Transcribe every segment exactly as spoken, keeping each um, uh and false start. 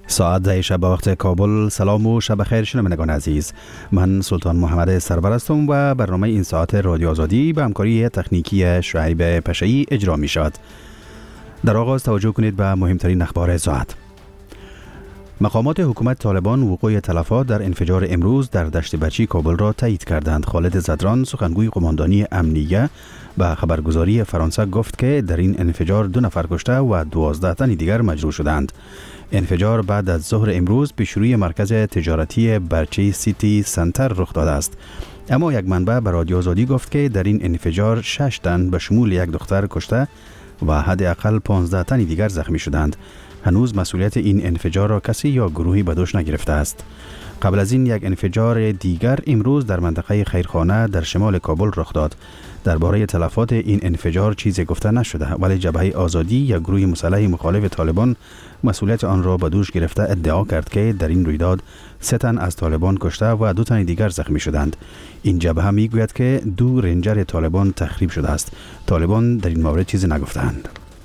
ساعت ده شب وقت کابل. سلام و شب خیر شنوندگان عزیز، من سلطان محمد سرور هستم و برنامه این ساعت رادیو آزادی به همکاری تکنیکی شعیب پشه‌ای اجرا می شود. در آغاز توجه کنید به مهمترین اخبار ساعت. مقامات حکومت طالبان وقوع تلفات در انفجار امروز در دشت بچی کابل را تایید کردند. خالد زدران سخنگوی قماندانی امنیه به خبرگزاری فرانسه گفت که در این انفجار دو نفر کشته و دوازده تن دیگر مجروح شدند. انفجار بعد از ظهر امروز پیش روی مرکز تجارتی برچی سیتی سنتر رخ داده است. اما یک منبع به رادیو آزادی گفت که در این انفجار شش تن به شمول یک دختر کشته و حداقل پانزده تن دیگر زخمی شدند. هنوز مسئولیت این انفجار را کسی یا گروهی به دوش نگرفته است. قبل از این یک انفجار دیگر امروز در منطقه خیرخانه در شمال کابل رخ داد. درباره تلفات این انفجار چیزی گفته نشده، ولی جبهه آزادی یا گروه مسلح مخالف طالبان مسئولیت آن را به دوش گرفته ادعا کرد که در این رویداد سه تن از طالبان کشته و دو تن دیگر زخمی شدند. این جبهه میگوید که دو رنجر طالبان تخریب شده است. طالبان در این مورد چیزی نگفتند.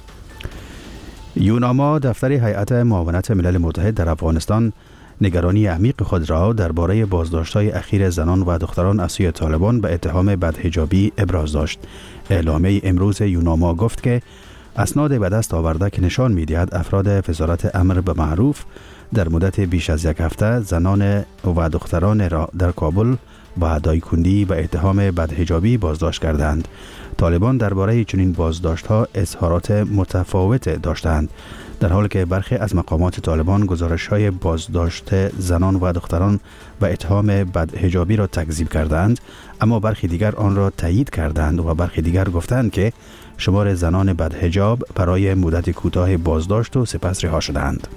یوناما دفتر هیئت معاونت ملل متحد در افغانستان نگرانی عمیق خود را درباره بازداشت‌های اخیر زنان و دختران از سوی طالبان به اتهام بدحجابی ابراز داشت. اعلامیه امروز یوناما گفت که اسناد به دست آورده که نشان می‌دهد افراد وزارت امر به معروف در مدت بیش از یک هفته زنان و دختران را در کابل با دایکندی به اتهام بدحجابی بازداشت کردند. طالبان درباره چنین بازداشت‌ها اظهارات متفاوت داشتند، در حالی که برخی از مقامات طالبان گزارش‌های بازداشت زنان و دختران به اتهام بدحجابی را تکذیب کردند، اما برخی دیگر آن را تایید کردند و برخی دیگر گفتند که شمار زنان بدحجاب برای مدت کوتاه بازداشت و سپس رها شدند.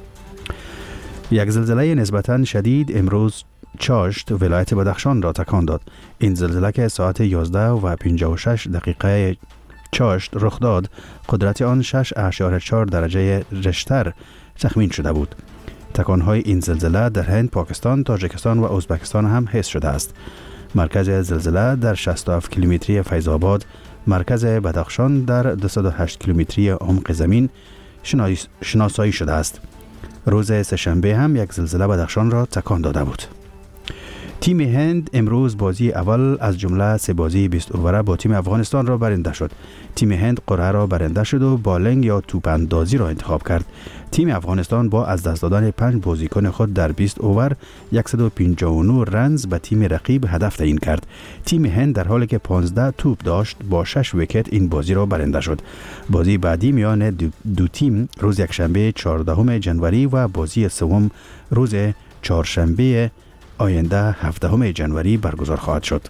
یک زلزله نسبتاً شدید امروز چاشت ولایت بدخشان را تکان داد. این زلزله که ساعت یازده و پنجاه و شش دقیقه چاشت رخ داد، قدرت آن شش اشاره چهار درجه ریشتر تخمین شده بود. تکانهای این زلزله در هند، پاکستان، تاجیکستان و ازبکستان هم حس شده است. مرکز زلزله در شصت و هفت کیلومتری فیض آباد، مرکز بدخشان در دویست و هشت کیلومتری عمق زمین شناسایی شده است. روز سه‌شنبه هم یک زلزله بدخشان را تکان داده بود. تیم هند امروز بازی اول از جمله سه بازی بیست اووره با تیم افغانستان را برنده شد. تیم هند قرعه را برنده شد و بالنگ یا توپ اندازی را انتخاب کرد. تیم افغانستان با از دست دادن پنج بازیکن خود در بیست اوور صد و پنجاه و نه رنز به تیم رقیب هدف تعیین کرد. تیم هند در حالی که پانزده توپ داشت با شش ویکت این بازی را برنده شد. بازی بعدی میان دو, دو تیم روز یکشنبه چهاردهم ژانویه و بازی سوم روز چهارشنبه آینده هفدهم ژانویه برگزار خواهد شد.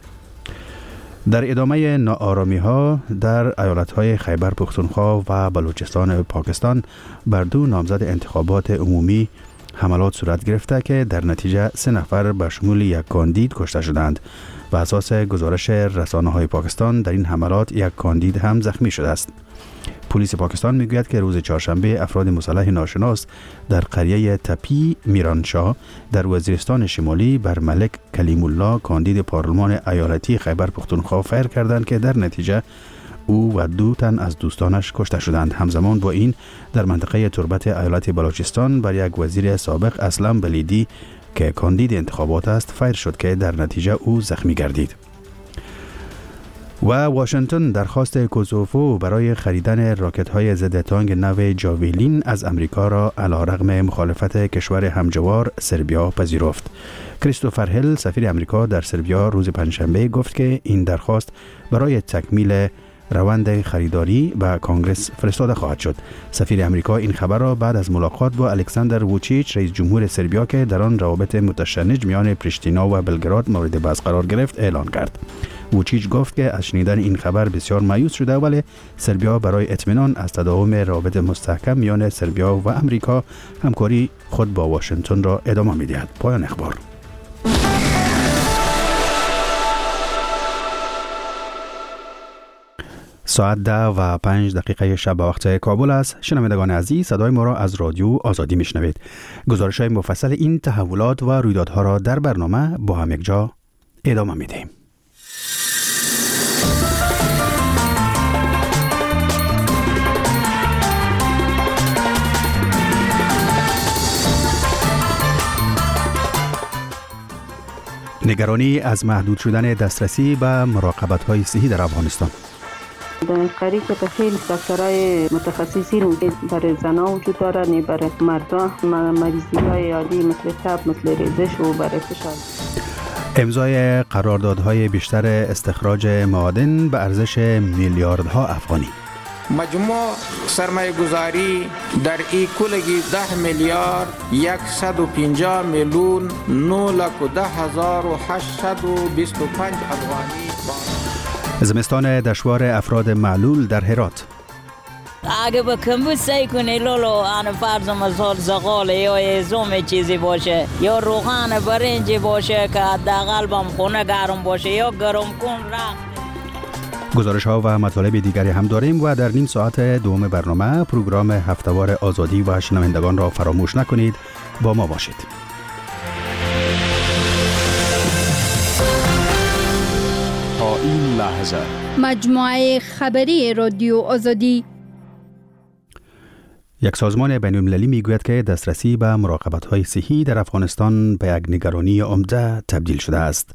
در ادامه ناآرامی ها در ایالت های خیبر پختونخوا و بلوچستان پاکستان بر دو نامزد انتخابات عمومی حملات صورت گرفته که در نتیجه سه نفر به شمول یک کاندید کشته شدند. و اساس گزارش رسانه های پاکستان در این حملات یک کاندید هم زخمی شده است. پلیس پاکستان میگوید که روز چهارشنبه افراد مسلح ناشناس در قریه تپی میرانشاه در وزیرستان شمالی بر ملک کلیم الله کاندید پارلمان ایالتی خیبر پختونخوا فیر کردند که در نتیجه او و دو تن از دوستانش کشته شدند. همزمان با این در منطقه تربت ایالت بلوچستان بر یک وزیر سابق اسلم بلیدی که کاندید انتخابات است فیر شد که در نتیجه او زخمی گردید. و واشنگتن درخواست کوزوفو برای خریدن راکت‌های ضد تانک نو جاویلین از امریکا را علیرغم مخالفت کشور همجوار سربیا پذیرفت. کریستوفر هیل سفیر امریکا در سربیا روز پنجشنبه گفت که این درخواست برای تکمیل روند خریداری به کانگرس فرستاده خواهد شد. سفیر امریکا این خبر را بعد از ملاقات با الکساندر ووچیچ رئیس جمهور سربیا که در آن روابط متشنج میان پریشتینا و بلگراد مورد بحث قرار گرفت اعلان کرد. ووچیچ گفت که از شنیدن این خبر بسیار مایوس شده، ولی سربیا برای اطمینان از تداوم روابط مستحکم میان سربیا و امریکا همکاری خود با واشنگتن را ادامه می‌دهد. پایان اخبار. ساعت ده و پنج دقیقه شب وقت کابل است. شنوندگان عزیز، صدای ما را از رادیو آزادی میشنوید. گزارش های مفصل این تحولات و رویدادها را در برنامه با هم یک جا ادامه میدهیم. نگرانی از محدود شدن دسترسی به مراقبت‌های صحی در افغانستان. در قریب که خیلی دکترای متخصصین برای زنان وجود داره، نه برای مردان، مریضی‌های عادی مثل تب، مثل ریزش و برای فشار. امضای قراردادهای بیشتر استخراج معادن به ارزش میلیاردها افغانی. مجموع سرمایه گذاری در ای کلگی ده میلیارد صد و پنجاه میلیون نه لک و ده هزار و هشتصد و بیست و پنج افغانی. زمستان دشوار افراد معلول در هرات. اگه با کمبود سعی کنی لولو آن فرض مثال زغال یا ازوم چیزی باشه یا روغن برنجی باشه که حداقل بام خونه گرم باشه یا گرم کن رخت. گزارش ها و مطالب دیگری هم داریم و در نیم ساعت دوم برنامه پروگرام هفته‌وار آزادی و شنوندگان را فراموش نکنید. با ما باشید. تا این لحظه مجموعه خبری رادیو آزادی. یک سازمان بین المللی میگوید که دسترسی به مراقبت‌های صحی در افغانستان به یک نگرانی عمده تبدیل شده است.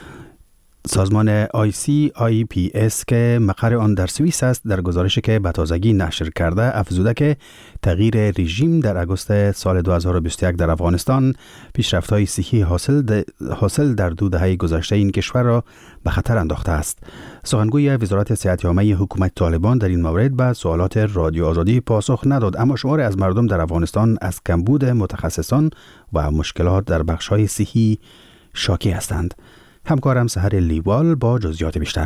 سازمان آی سی آی پی اس که مقر آن در سوئیس است، در گزارشی که به تازگی نشر کرده افزوده که تغییر رژیم در آگوست سال دو هزار و بیست و یک در افغانستان پیشرفت‌های صحی حاصل, حاصل در دو دهه گذشته این کشور را به خطر انداخته است. سخنگوی وزارت صحت عامه حکومت طالبان در این مورد به سوالات رادیو آزادی پاسخ نداد، اما شماری از مردم در افغانستان از کمبود متخصصان و مشکلات در بخش‌های صحی شاکی هستند. همکارم سحر لیوال با جزئیات بیشتر.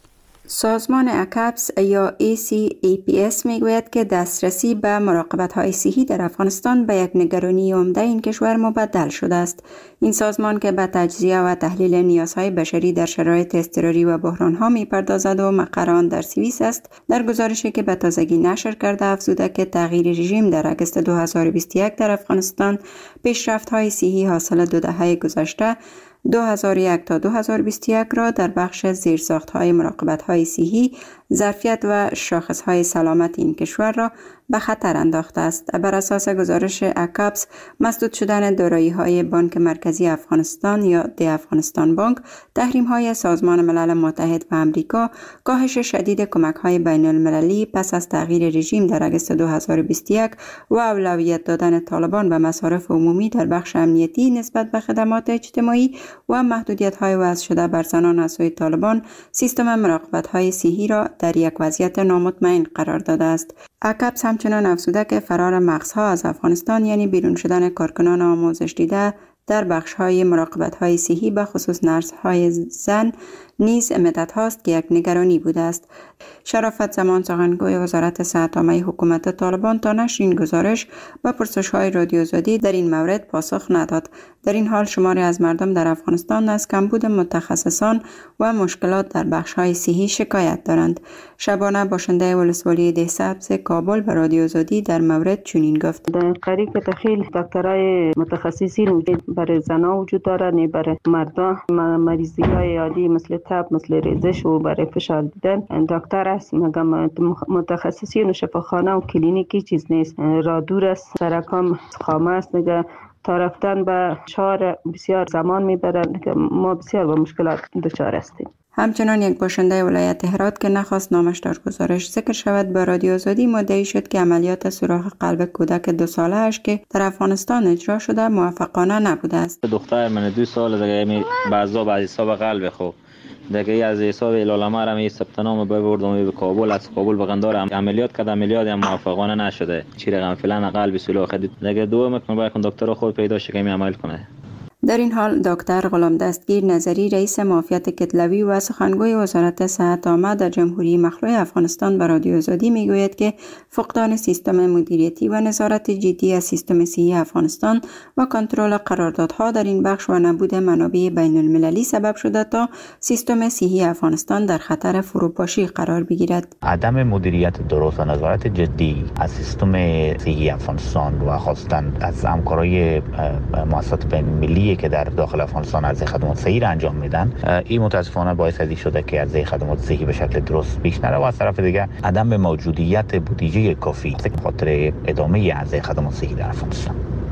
سازمان اکپس یا ای سی ای پی اس میگوید که دسترسی به مراقبت‌های صحی در افغانستان به یک نگرانی عمده این کشور مبدل شده است. این سازمان که به تجزیه و تحلیل نیازهای بشری در شرایط اضطراری و بحران‌ها می‌پردازد و مقر آن در سوئیس است، در گزارشی که به تازگی نشر کرده افزوده که تغییر رژیم در آگوست دو هزار و بیست و یک در افغانستان پیشرفت‌های صحی حاصل دو دهه گذشته دو هزار و یک تا دو هزار و بیست و یک را در بخش زیرساخت‌های مراقبت‌های صحی، ظرفیت و شاخص‌های سلامت این کشور را به خطر انداخته است. بر اساس گزارش اکپس، مسدود شدن دارایی‌های بانک مرکزی افغانستان یا دی افغانستان بانک، تحریم‌های سازمان ملل متحد و آمریکا، کاهش شدید کمک‌های بین‌المللی پس از تغییر رژیم در آگوست دو هزار و بیست و یک و اولویت دادن طالبان به مصارف عمومی در بخش امنیتی نسبت به خدمات اجتماعی و محدودیت‌های وضع شده بر زنان از سوی طالبان، سیستم مراقبت‌های صحی را در یک وضعیت نامطمئن قرار داده است. اکپس همچنان افزوده که فرار مغزها از افغانستان، یعنی بیرون شدن کارکنان آموزش دیده در بخش‌های مراقبت‌های صحی به خصوص نرس‌های زن، نیز مدت هاست که یک نگرانی بوده است. شرافت زمان، سخنگوی وزارت صحت عامه حکومت طالبان، تا نشر این گزارش و پرسش‌های رادیو آزادی در این مورد پاسخ نداد. در این حال شماری از مردم در افغانستان از کمبود متخصصان و مشکلات در بخش‌های صحی شکایت دارند. شبانه باشنده ولسوالی دهسبز کابل به رادیو آزادی در مورد چنین گفت: در قریب که خیلی دکترای متخصصین برای زنان وجود داره، نه برای مردان، مریضی‌های عادی مثل تب، مثل ریزش و برای فشار دیدن دکتر است. مگه متخصصین و شفاخانه و کلینیکی چیز نیست، را دور است، سرکام خامه است، مگه تا رفتن به شهر بسیار زمان میبرند که ما بسیار با مشکلات دچار هستیم. همچنان یک باشنده ولایت هرات که نخواست نامش در گزارش ذکر شود به رادیو آزادی مدعی شد که عملیات سوراخ قلب کودک دو ساله اش که در افغانستان اجرا شده موفقانه نبوده است. دختر من دو سال دیگه می بعضا بعضی حساب قلب خو دیگه از حساب العلماء را می ثبت نام ببردم به کابل، از کابل به قندار عملیات کرد، عملیات هم موفقانه نشده. چی رقم فلان قلب سوراخ دیگه دو میکنه باید دکتر خود پیدا شه که می عمل کنه. در این حال دکتر غلام دستگیر نظری، رئیس معافیت کتلوی و سخنگوی وزارت صحت عامه در جمهوری مخلوع افغانستان به رادیو آزادی میگوید که فقدان سیستم مدیریتی و نظارت جدی از سیستم صحی افغانستان و کنترل قراردادها در این بخش و نبود منابع بین المللی سبب شده تا سیستم صحی افغانستان در خطر فروپاشی قرار بگیرد. عدم مدیریت درست و نظارت جدی از سیستم صحی افغانستان و خاصتا از همکارای مؤسسات بین المللی که در داخل افغانستان عرضه خدمات صحی را انجام میدن، این متاسفانه باعث ازی شده که عرضه خدمات صحی به شکل درست پیش نره و از طرف دیگه عدم موجودیت بودجه کافی به خاطر ادامه عرضه خدمات صحی در افغانستان.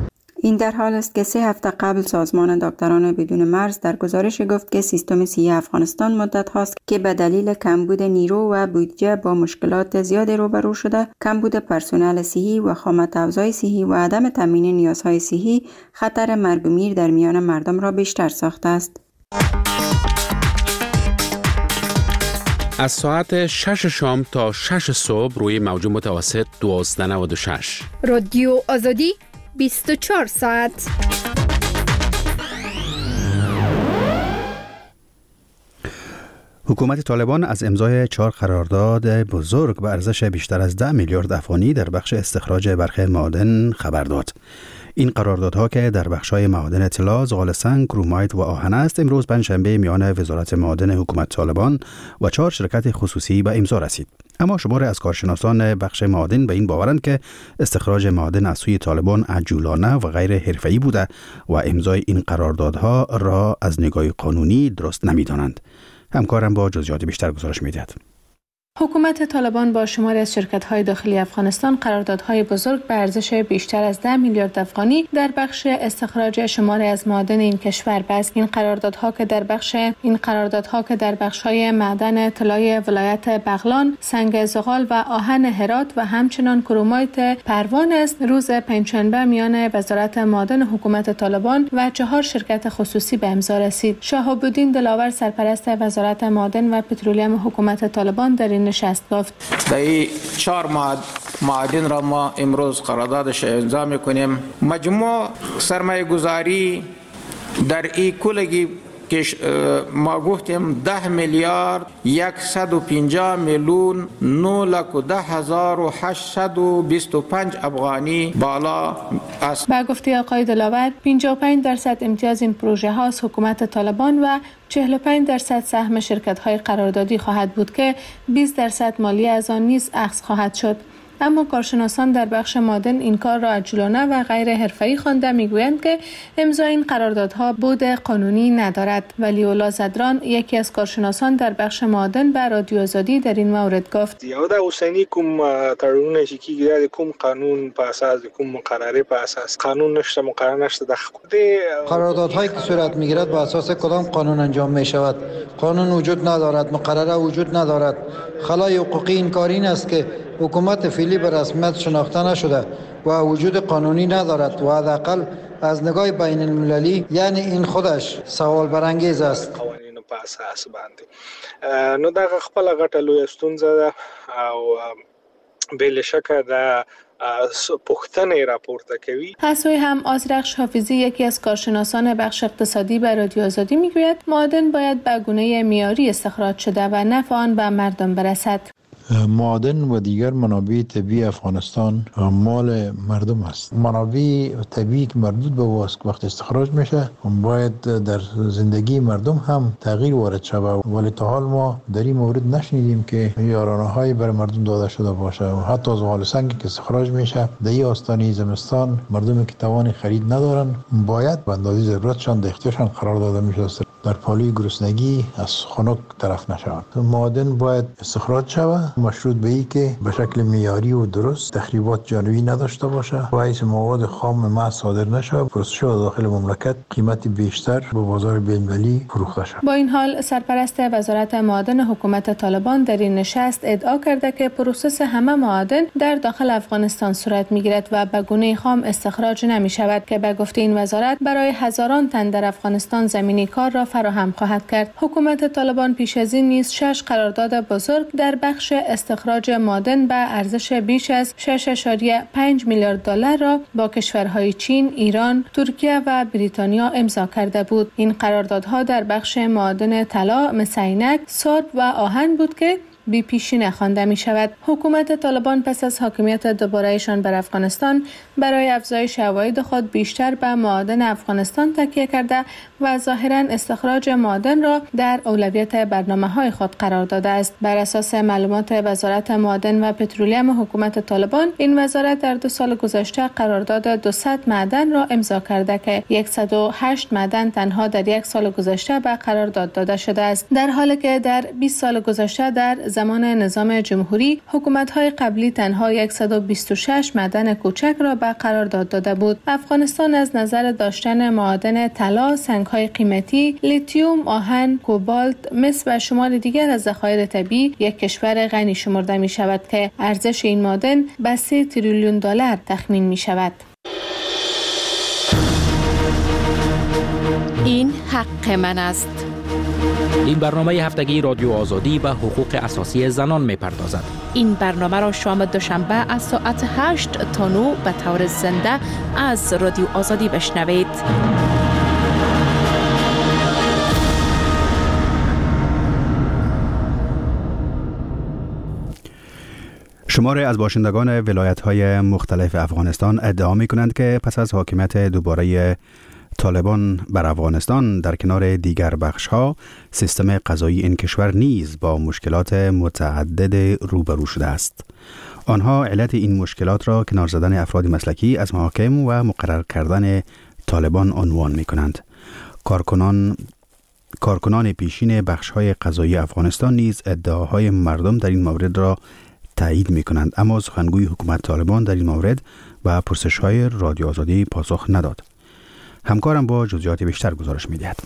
این در حال است که سه هفته قبل سازمان دکتران بدون مرز در گزارش گفت که سیستم صحی افغانستان مدت هاست که به دلیل کمبود نیرو و بودجه با مشکلات زیاد روبرو شده، کمبود پرسنل صحی و خامت افزای صحی و عدم تامین نیازهای صحی خطر مرگ و میر در میان مردم را بیشتر ساخته است. از ساعت شش شام تا شش صبح روی موج متوسط دوازده و نود و شش. رادیو آزادی بیست و چهار ساعت. حکومت طالبان از امضای چهار قرارداد بزرگ به ارزش بیشتر از ده میلیارد افغانی در بخش استخراج برخی معادن خبر داد. این قراردادها که در بخش‌های معادن طلا، زغال سنگ، کرومایت و آهن است، امروز پنجشنبه میان وزارت معادن حکومت طالبان و چهار شرکت خصوصی به امضا رسید. اما شمار از کارشناسان بخش معادن به این باورند که استخراج معادن از سوی طالبان عجولانه و غیر حرفه‌ای بوده و امضای این قراردادها را از نگاه قانونی درست نمی‌دانند. همکارم با جزئیات بیشتر گزارش می‌دهد. حکومت طالبان با شماری از شرکت‌های داخلی افغانستان قراردادهای بزرگ به ارزش بیشتر از ده میلیارد افغانی در بخش استخراج شماری از معادن این کشور بست. این قراردادها که در بخش این قراردادها که در بخش‌های معدن طلای ولایت بغلان، سنگ زغال و آهن هرات و همچنین کرومایت پروان است، روز پنجشنبه میان وزارت معادن حکومت طالبان و چهار شرکت خصوصی به امضا رسید. شهاب الدین دلاور سرپرست وزارت معادن و پترولیوم حکومت طالبان در این نشست گفت در چهار معادن را ما امروز قراردادش امضا میکنیم. مجموع سرمایه گذاری در این کلگی که ما گفتیم ده میلیارد یکصد و پنجاه میلیون نه لک و ده هزار و هشتصد و بیست و پنج افغانی بالا است. با گفته آقای دلاور پنجاه و پنج درصد امتیاز این پروژه ها از حکومت طالبان و چهل و پنج درصد سهم شرکت های قراردادی خواهد بود که بیست درصد مالیه از آن نیز اخذ خواهد شد. اما کارشناسان در بخش معادن این کار را عجولانه و غیر حرفه‌ای خوانده، میگویند که امضای این قراردادها بود قانونی ندارد. ولی‌الله زدران یکی از کارشناسان در بخش معادن به رادیو آزادی در این مورد گفت یو دا اوسنی کوم تړونونه چې کیږي د کوم قانون په اساس د کوم مقرره په اساس قانون نشته مقرره نشته د قراردادهایی که صورت میگیرد بر اساس کدام قانون انجام می شود؟ قانون وجود ندارد، مقرره وجود ندارد. خلای حقوقی این کار این است که حکومت فعلی به رسمیت شناخته نشده و وجود قانونی ندارد و حداقل از نگاه بین المللی، یعنی این خودش سوال برانگیز است. قوانینو په اساس باندې نو دا خپل غټه لوی ستونزه ده او بل شکه ده پختنه راپورته کوي. از سوی هم آذرخش حافظی یکی از کارشناسان بخش اقتصادی به رادیو آزادی میگوید معادن باید به گونه معیاری استخراج شده و نفع آن به مردم برسد. معادن و دیگر منابع طبیعی افغانستان مال مردم است. منابع طبیعی که مربوط به واسک وقت استخراج میشه باید در زندگی مردم هم تغییر وارد شود، ولی تا حال ما در این مورد نشنیدیم که یارانه‌های برای مردم داده شده باشه. و حتی زغال سنگی که استخراج میشه در این آستانه زمستان مردمی که توان خرید ندارن باید به اندازه ضرورتشان در اختیارشان قرار داده میشه در پالوی گرسنگی از خنک طرف نشوند. معادن باید استخراج شود مشروط به این که به شکل معیاری و درست تخریبات جانبی نداشته باشه و حیث مواد خام محض صادر نشه، پروسس شده داخل مملکت قیمت بیشتر به بازار بین‌المللی فروخته شود. با این حال سرپرست وزارت معادن حکومت طالبان در این نشست ادعا کرده که پروسس همه معادن در داخل افغانستان صورت میگیرد و به گونه خام استخراج نمی شود که به گفته این وزارت برای هزاران تن در افغانستان زمینی کار را فراهم خواهد کرد. حکومت طالبان پیش از این نیز شش قرارداد بزرگ در بخش استخراج معادن به ارزش بیش از شش و پنج میلیارد دلار را با کشورهای چین، ایران، ترکیه و بریتانیا امضا کرده بود. این قراردادها در بخش معادن طلا، مس عینک، سرب و آهن بود که بی پیشینه خوانده می شود. حکومت طالبان پس از حاکمیت دوباره‌ایشان بر افغانستان برای افزایش عواید خود بیشتر به معادن افغانستان تکیه کرده و ظاهراً استخراج معادن را در اولویت برنامه‌های خود قرار داده است. بر اساس معلومات وزارت معادن و پترولیوم حکومت طالبان، این وزارت در دو سال گذشته قرارداد دویست معدن را امضا کرده که صد و هشت معدن تنها در یک سال گذشته به قرارداد داده شده است، در حالی که در بیست سال گذشته در زمان نظام جمهوری حکومت‌های قبلی تنها صد و بیست و شش معدن کوچک را به قرارداد داده بود. افغانستان از نظر داشتن معادن طلا، سنگ‌های قیمتی، لیتیوم، آهن، کوبالت، مس و شمار دیگر از ذخایر طبیعی یک کشور غنی شمرده می شود که ارزش این معادن به سه تریلیون دلار تخمین می شود. این حق من است. این برنامه هفتگی رادیو آزادی و حقوق اساسی زنان می پردازد. این برنامه را شام دوشنبه از ساعت هشت تا نه به طور زنده از رادیو آزادی بشنوید. شماری از باشندگان ولایت‌های مختلف افغانستان ادعا می‌کنند که پس از حاکمیت دوباره طالبان بر افغانستان در کنار دیگر بخش‌ها، سیستم قضایی این کشور نیز با مشکلات متعدد روبرو شده است. آنها علت این مشکلات را کنار زدن افراد مسلکی از محاکم و مقرر کردن طالبان عنوان می‌کنند. کارکنان کارکنان پیشین بخش‌های قضایی افغانستان نیز ادعاهای مردم در این مورد را تایید می‌کنند، اما سخنگوی حکومت طالبان در این مورد و پرسش‌های رادیو آزادی پاسخ نداد. همکارم با جزئیات بیشتر گزارش می‌دهد.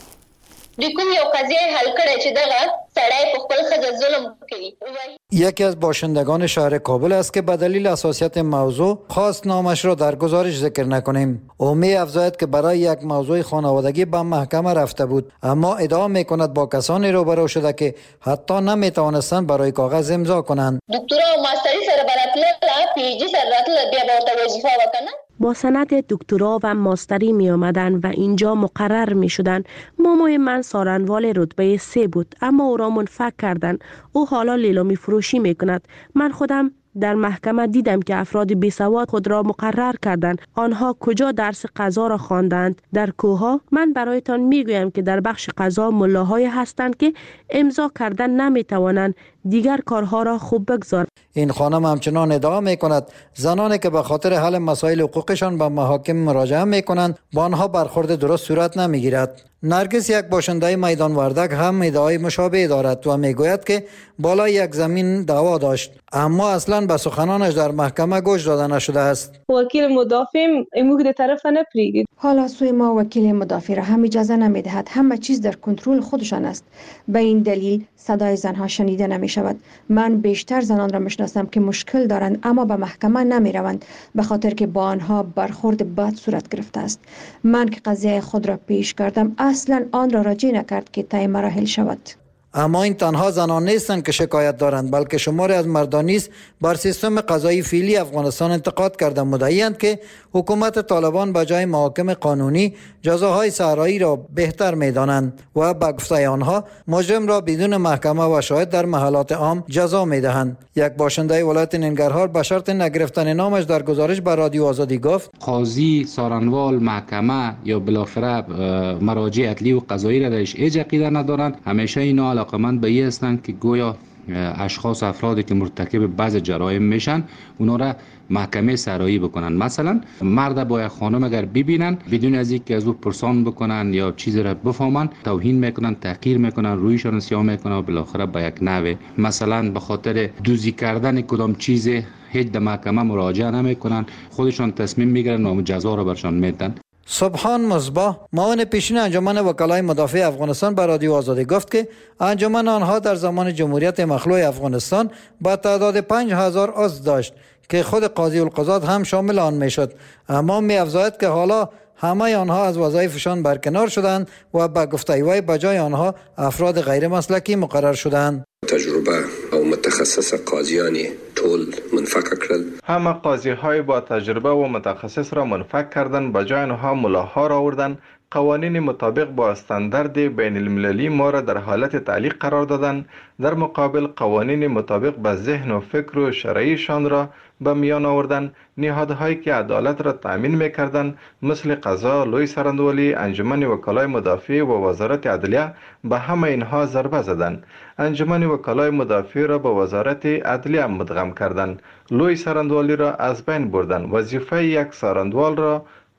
د کوم یو قضیه حل کړي چې دغه سړی په خپل ښځه ظلم کوي. یکی از باشندگان شهر کابل است که به دلیل حساسیت موضوع خواست نامش را در گزارش ذکر نکنیم. او می افزاید که برای یک موضوع خانوادگی به محکمه رفته بود، اما ادعا میکند با کسانی روبرو شده که حتی نمیتوانستند برای کاغذ امضا کنند. دکترا او ماستری سره براتله پی ایچ ڈی سره راتله بیا به وظیفه وکنه. با سند دکترا و ماستری می آمدن و اینجا مقرر می شدن. مامای من سارنوال رتبه سه بود، اما او را منفک کردن. او حالا لیلامی فروشی می کند. من خودم در محکمه دیدم که افراد بیسواد خود را مقرر کردند. آنها کجا درس قضا را خواندند؟ در کوها؟ من برایتان میگویم که در بخش قضا ملاهای هستند که امضا کردن نمی توانند دیگر کارها را خوب بگذارند. این خانم همچنان ادعا می کند زنانی که به خاطر حل مسائل حقوقشان به محاکم مراجعه می کنند با آنها برخورد درست صورت نمی گیرد. نرگس، یک باشنده میدان وردک، هم ادعای مشابه دارد و می گوید که بالای یک زمین دعوا داشت، اما اصلا به سخنانش در محکمه گوش داده نشده است. وکیل مدافع امو در طرف نپریگید. حالا سوی ما وکیل مدافع را هم اجازه نمی دهد. همه چیز در کنترل خودشان است. به این دلیل صدای زنها شنیده نمی شود. من بیشتر زنان را میشناسم که مشکل دارند اما به محکمه نمی روند به خاطر که با آنها برخورد بد صورت گرفته است. من که قضیه خود را پیش کردم اصلا آن را راجع نکرد که طی مراحل شود. اما این تنها زنان نیستند که شکایت دارند، بلکه شماری از مردان نیز بر سیستم قضایی فعلی افغانستان انتقاد کرده، مدعی‌اند که حکومت طالبان به جای محاکم قانونی جزاهای صحرایی را بهتر می‌دانند و به گفته آنها مجرم را بدون محکمه و شاهد در محلات عام جزا می‌دهند. یک باشنده ولایت ننگرهار به شرط نگرفتن نامش در گزارش به رادیو آزادی گفت: قاضی، سارنوال، محکمه یا بالاخره مراجع عدلی و قضایی را درش هیچ عقیده ندارند. همیشه اینا علاقمند به این هستند که گویا اشخاص افرادی که مرتکب بعض جرایم میشن اونا را محکمه صحرایی بکنن. مثلا مرد با یک خانم اگر ببینن بدون از اینکه از او پرسان بکنن یا چیزی را بفهمن توهین میکنن، تحقیر میکنن، رویشان سیاه میکنن و بالاخره به یک نحوه مثلا به خاطر دوزی کردن کدام چیز هیچ در محکمه مراجعه نمیکنن، خودشان تصمیم میگیرن و جزا را برشان میدن. سبحان مصباح، معاون پیشین انجمن وکلای مدافع افغانستان به رادیو آزادی گفت که انجمن آنها در زمان جمهوریت مخلوع افغانستان با تعداد پنج هزار عضو داشت که خود قاضی القضات هم شامل آن میشد، اما می افزاید که حالا همه آنها از وظایفشان برکنار شدند و به گفته وی به جای آنها افراد غیر مسلکی مقرر شدند. تجربه او متخصص قاضیانی طول منفک کردن. همه قاضی های با تجربه و متخصص را منفک کردن، به جای آنها ملاها را آوردن، قوانین مطابق با استاندارد بین المللی ما را در حالت تعلیق قرار دادن، در مقابل قوانین مطابق به ذهن و فکر و شرعیشان را به میان آوردن، نهادهایی که عدالت را تأمین میکردند مثل قضا، لوی سرندوالی، انجمن وکلای مدافع و وزارت عدلیه به همه اینها ضربه زدند. انجمن وکلای مدافع را به وزارت عدلیه مدغم کردند، لوی سرندوالی را از بین بردند، وظیفه یک سرندوال را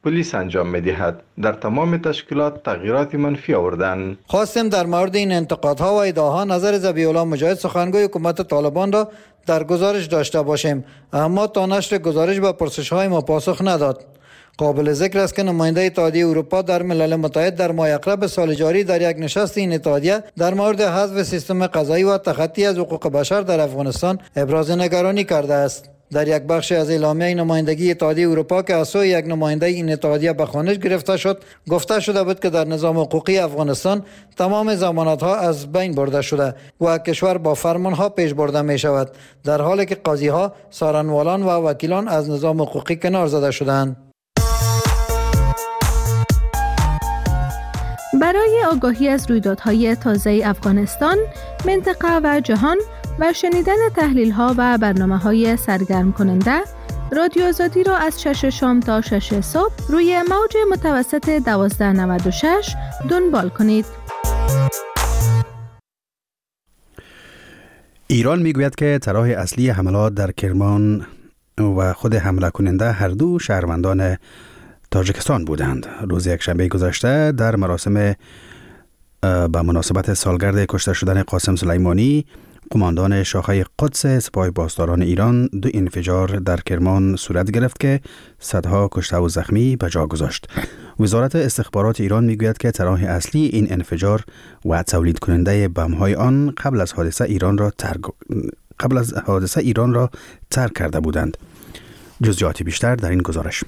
پلیس انجام می‌دهد. در تمام تشکیلات تغییرات منفی آوردند. خواستیم در مورد این انتقادها و ادعاها نظر ذبیح الله مجاهد سخنگوی حکومت طالبان را در گزارش داشته باشیم، اما تا نشر گزارش به پرسش‌های ما پاسخ نداد. قابل ذکر است که نماینده اتحادیه اروپا در ملل متحد در ماه اکتبر سال جاری در یک نشست این اتحادیه در مورد حذف سیستم قضایی و تخطی از حقوق بشر در افغانستان ابراز نگرانی کرده است. در یک بخش از اعلامیه نمایندگی اتحادیه اروپا که از سوی یک نماینده این اتحادیه به خوانش گرفته شد، گفته شده بود که در نظام حقوقی افغانستان تمام ضمانت‌ها از بین برده شده و کشور با فرمان‌ها پیش برده می شود، در حالی که قاضی‌ها، سارنوالان و وکیلان از نظام حقوقی کنار زده شدند. برای آگاهی از رویدادهای تازه افغانستان، منطقه و جهان و شنیدن تحلیل‌ها و برنامه‌های سرگرم کننده، رادیو آزادی را از شش شام تا شش صبح روی موج متوسط دوازده نود و شش دنبال کنید. ایران میگوید که طرح اصلی حملات در کرمان و خود حمله کننده هر دو شهروندان تاجیکستان بودند. روز یکشنبه گذشته در مراسم به مناسبت سالگرد کشته شدن قاسم سلیمانی، قماندان شاخه قدس سپاه پاسداران ایران دو انفجار در کرمان صورت گرفت که صدها کشته و زخمی به جا گذاشت. وزارت استخبارات ایران میگوید که طرح اصلی این انفجار و تولید کننده بم‌های آن قبل از حادثه ایران را ترک قبل از حادثه ایران را ترک کرده بودند. جزئیات بیشتر در این گزارش.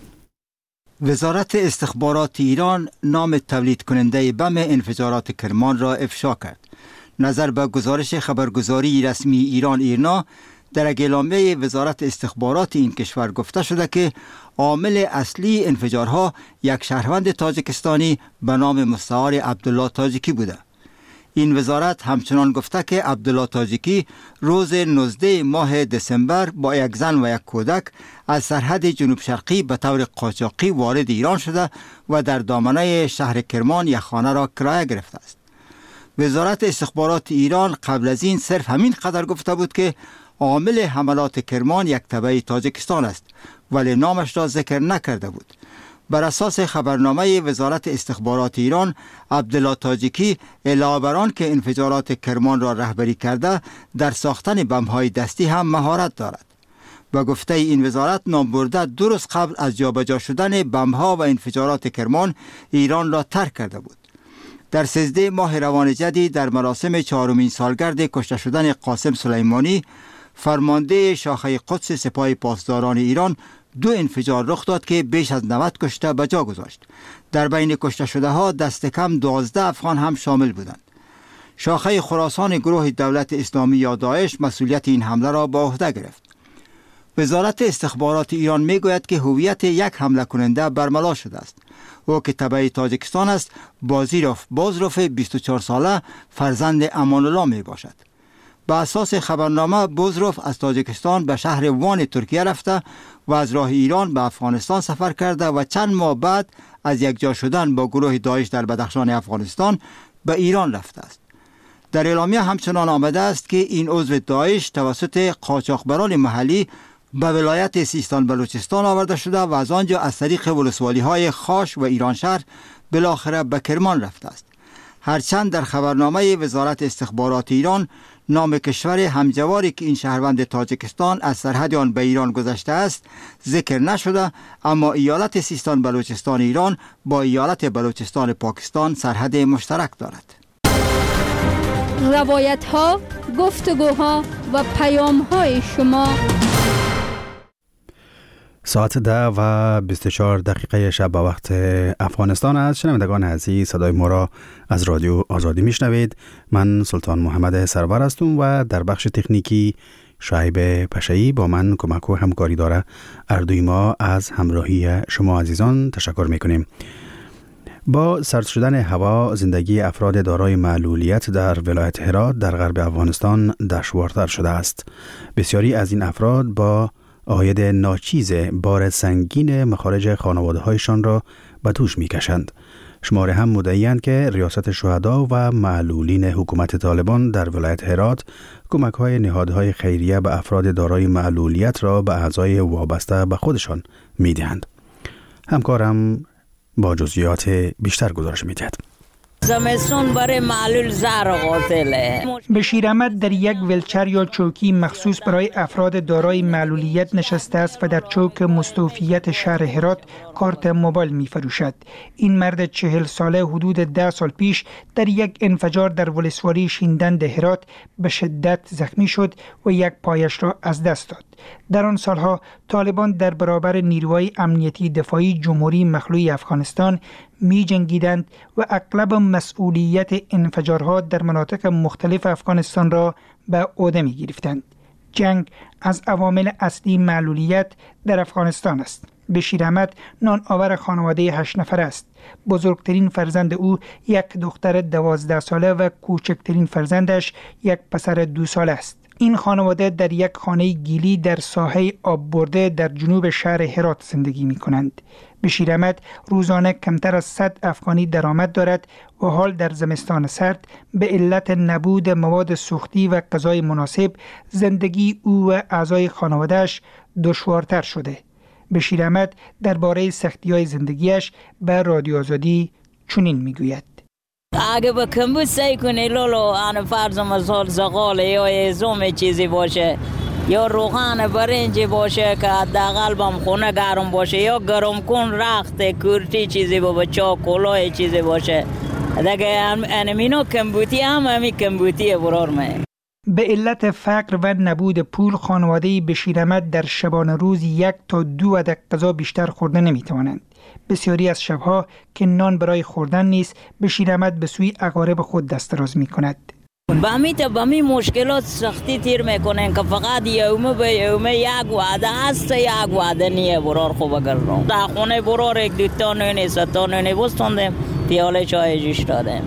وزارت استخبارات ایران نام تولید کننده بم انفجارات کرمان را افشا کرد. نظر به گزارش خبرگزاری رسمی ایران ایرنا، در اعلامیه وزارت استخبارات این کشور گفته شده که عامل اصلی انفجارها یک شهروند تاجیکستانی به نام مستعار عبدالله تاجیکی بوده. این وزارت همچنان گفته که عبدالله تاجیکی روز نوزده ماه دسامبر با یک زن و یک کودک از سرحد جنوب شرقی به طور قاچاقی وارد ایران شده و در دامنه شهر کرمان یک خانه را کرایه گرفته است. وزارت استخبارات ایران قبل از این صرف همین قدر گفته بود که عامل حملات کرمان یک تبع تاجیکستان است، ولی نامش را ذکر نکرده بود. بر اساس خبرنامه وزارت استخبارات ایران، عبدالله تاجیکی علاوه بر آن که انفجارات کرمان را رهبری کرده، در ساختن بم‌های دستی هم مهارت دارد. و گفته این وزارت، نامبرده دو روز قبل از جابجا شدن بم‌ها و انفجارات کرمان ایران را ترک کرده بود. در سیزده ماه روان جدید در مراسم چهارمین سالگرد کشته شدن قاسم سلیمانی، فرمانده شاخه قدس سپاه پاسداران ایران دو انفجار رخ داد که بیش از نود کشته به جا گذاشت. در بین کشته شده ها دست کم دوازده افغان هم شامل بودند. شاخه خراسان گروه دولت اسلامی یا داعش مسئولیت این حمله را به عهده گرفت. وزارت استخبارات ایران میگوید که هویت یک حمله کننده برملا شده است. او که تبع تاجیکستان است، بازیروف بازروف بیست و چهار ساله فرزند امان الله می باشد. به اساس خبرنامه، بازروف از تاجیکستان به شهر وان ترکیه رفته و از راه ایران به افغانستان سفر کرده و چند ماه بعد از یک جا شدن با گروه داعش در بدخشان افغانستان به ایران رفته است. در اعلامیه همچنان آمده است که این عضو داعش توسط قاچاقبران محلی به ولایت سیستان بلوچستان آورده شده و از آنجا از طریق ولسوالی های خاش و ایران شهر بالاخره به کرمان رفته است. هرچند در خبرنامه وزارت استخبارات ایران نام کشور همجواری که این شهروند تاجیکستان از سرحد آن به ایران گذشته است ذکر نشده، اما ایالت سیستان بلوچستان ایران با ایالت بلوچستان پاکستان سرحد مشترک دارد. روایت ها، گفتگوها و پیام های شما. ساعت ده و بیست و چهار دقیقه شب به وقت افغانستان است. شنوندگان عزیز، صدای ما را از رادیو آزادی میشنوید. من سلطان محمد سرور هستم و در بخش تکنیکی شایب پشایی با من کمک و همکاری داره. اردوی ما از همراهی شما عزیزان تشکر میکنیم. با سرد شدن هوا، زندگی افراد دارای معلولیت در ولایت هرات در غرب افغانستان دشوارتر شده است. بسیاری از این افراد با عاید ناچیز بار سنگین مخارج خانواده هایشان را به دوش می کشند. شماره هم مدعی‌اند که ریاست شهدا و معلولین حکومت طالبان در ولایت هرات کمک های نهادهای خیریه به افراد دارای معلولیت را به اعضای وابسته به خودشان می دهند. همکارم با جزئیات بیشتر گزارش می‌دهد. زمستون برای معلول زهر قاتله. بشیر احمد در یک ویلچر یا چوکی مخصوص برای افراد دارای معلولیت نشسته است و در چوک مستوفیت شهر هرات کارت موبایل می فروشد. این مرد چهل ساله حدود ده سال پیش در یک انفجار در ولسوالی شیندند هرات به شدت زخمی شد و یک پایش را از دست داد. در آن سالها طالبان در برابر نیروهای امنیتی دفاعی جمهوری مخلوع افغانستان می جنگیدند و اغلب مسئولیت انفجارها در مناطق مختلف افغانستان را به عهده می گرفتند. جنگ از عوامل اصلی معلولیت در افغانستان است. بشیر احمد نان آور خانواده هشت نفر است. بزرگترین فرزند او یک دختر دوازده ساله و کوچکترین فرزندش یک پسر دو ساله است. این خانواده در یک خانه گیلی در ساحه آب برده در جنوب شهر هرات زندگی می کنند. بشیر احمد روزانه کمتر از صد افغانی درآمد دارد و حال در زمستان سرد به علت نبود مواد سوختی و غذای مناسب زندگی او و اعضای خانواده‌اش دشوارتر شده. بشیر احمد درباره سختی‌های زندگیش به رادیو آزادی چنین میگوید: اگه با کمبود سعی کنی لولو آن فرض مثال زغاله یا ازوم چیزی باشه یا روغن برنجی باشه که حداقل بام خونه گرم باشه یا گرم کن رخت کورتی چیزی با چاکولای چیزی باشه دیگه انمینو کمبوتی هم همی کمبوتی برارمه. به علت فقر و نبود پول خانواده بشیر احمد در شبانه روز یک تا دو عدد غذا بیشتر خورده نمیتوانند. بسیاری از شبها که نان برای خوردن نیست بشیر احمد به سوی اقارب خود دست دراز میکند. با می تا با می مشکلات سختی تیر میکنن که فقط یومه به یومه یک وعده هست یک وعده نیه برار خوب گردم در خونه برار یک دوتا نونی ستا نونی بستندیم پیاله چای جوش دادیم.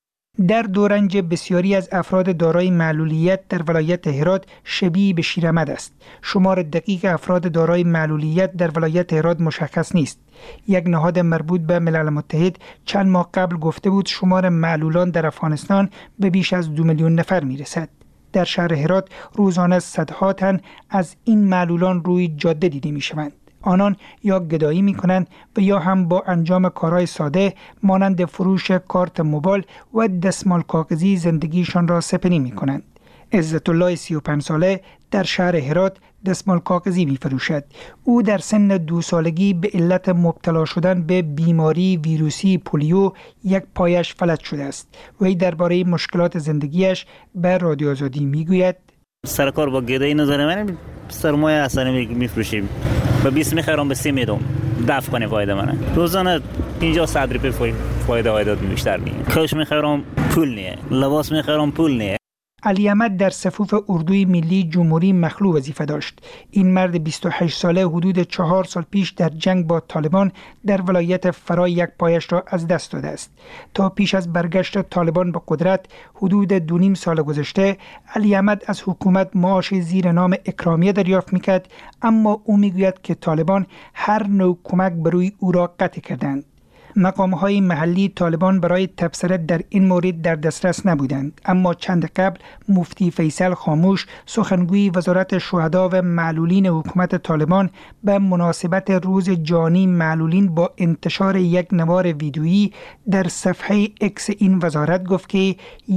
در دورنج بسیاری از افراد دارای معلولیت در ولایت هرات شبیه بشیر احمد است. شمار دقیق افراد دارای معلولیت در ولایت هرات مشخص نیست. یک نهاد مربوط به ملل متحد چند ماه قبل گفته بود شمار معلولان در افغانستان به بیش از دو میلیون نفر میرسد. در شهر هرات روزانه صدها تن از این معلولان روی جاده دیده میشوند. آنان یا گدایی می کنند و یا هم با انجام کارهای ساده مانند فروش کارت موبایل و دستمال کاغذی زندگیشان را سپری می کنند. عزت الله سی و پنج ساله در شهر هرات دستمال کاغذی می فروشد. او در سن دو سالگی به علت مبتلا شدن به بیماری ویروسی پولیو یک پایش فلج شده است. وی درباره مشکلات زندگیش به رادیو آزادی می گوید: سرکار با گدایی نظر من سرمایه اصلا می فروشیم. به بیست میخرم به سی میدم دفع کنه فایده منه. روزانه پنجاه صد روپیه فایده وایداد بیشتر میگیم. کاش میخرم پول نیه. لباس میخرم پول نیه. علی احمد در صفوف اردوی ملی جمهوری مخلوع وظیفه داشت. این مرد بیست و هشت ساله حدود چهار سال پیش در جنگ با طالبان در ولایت فرای یک پایش را از دست داده است. تا پیش از برگشت طالبان به قدرت حدود دو نیم سال گذشته علی احمد از حکومت معاش زیر نام اکرامیه دریافت میکرد، اما او میگوید که طالبان هر نوع کمک بروی او را قطع کردند. مقام‌های محلی طالبان برای تبصره در این مورد در دسترس نبودند، اما چند قبل مفتی فیصل خاموش سخنگوی وزارت شهدا و معلولین حکومت طالبان به مناسبت روز جهانی معلولین با انتشار یک نوار ویدیویی در صفحه اکس این وزارت گفت که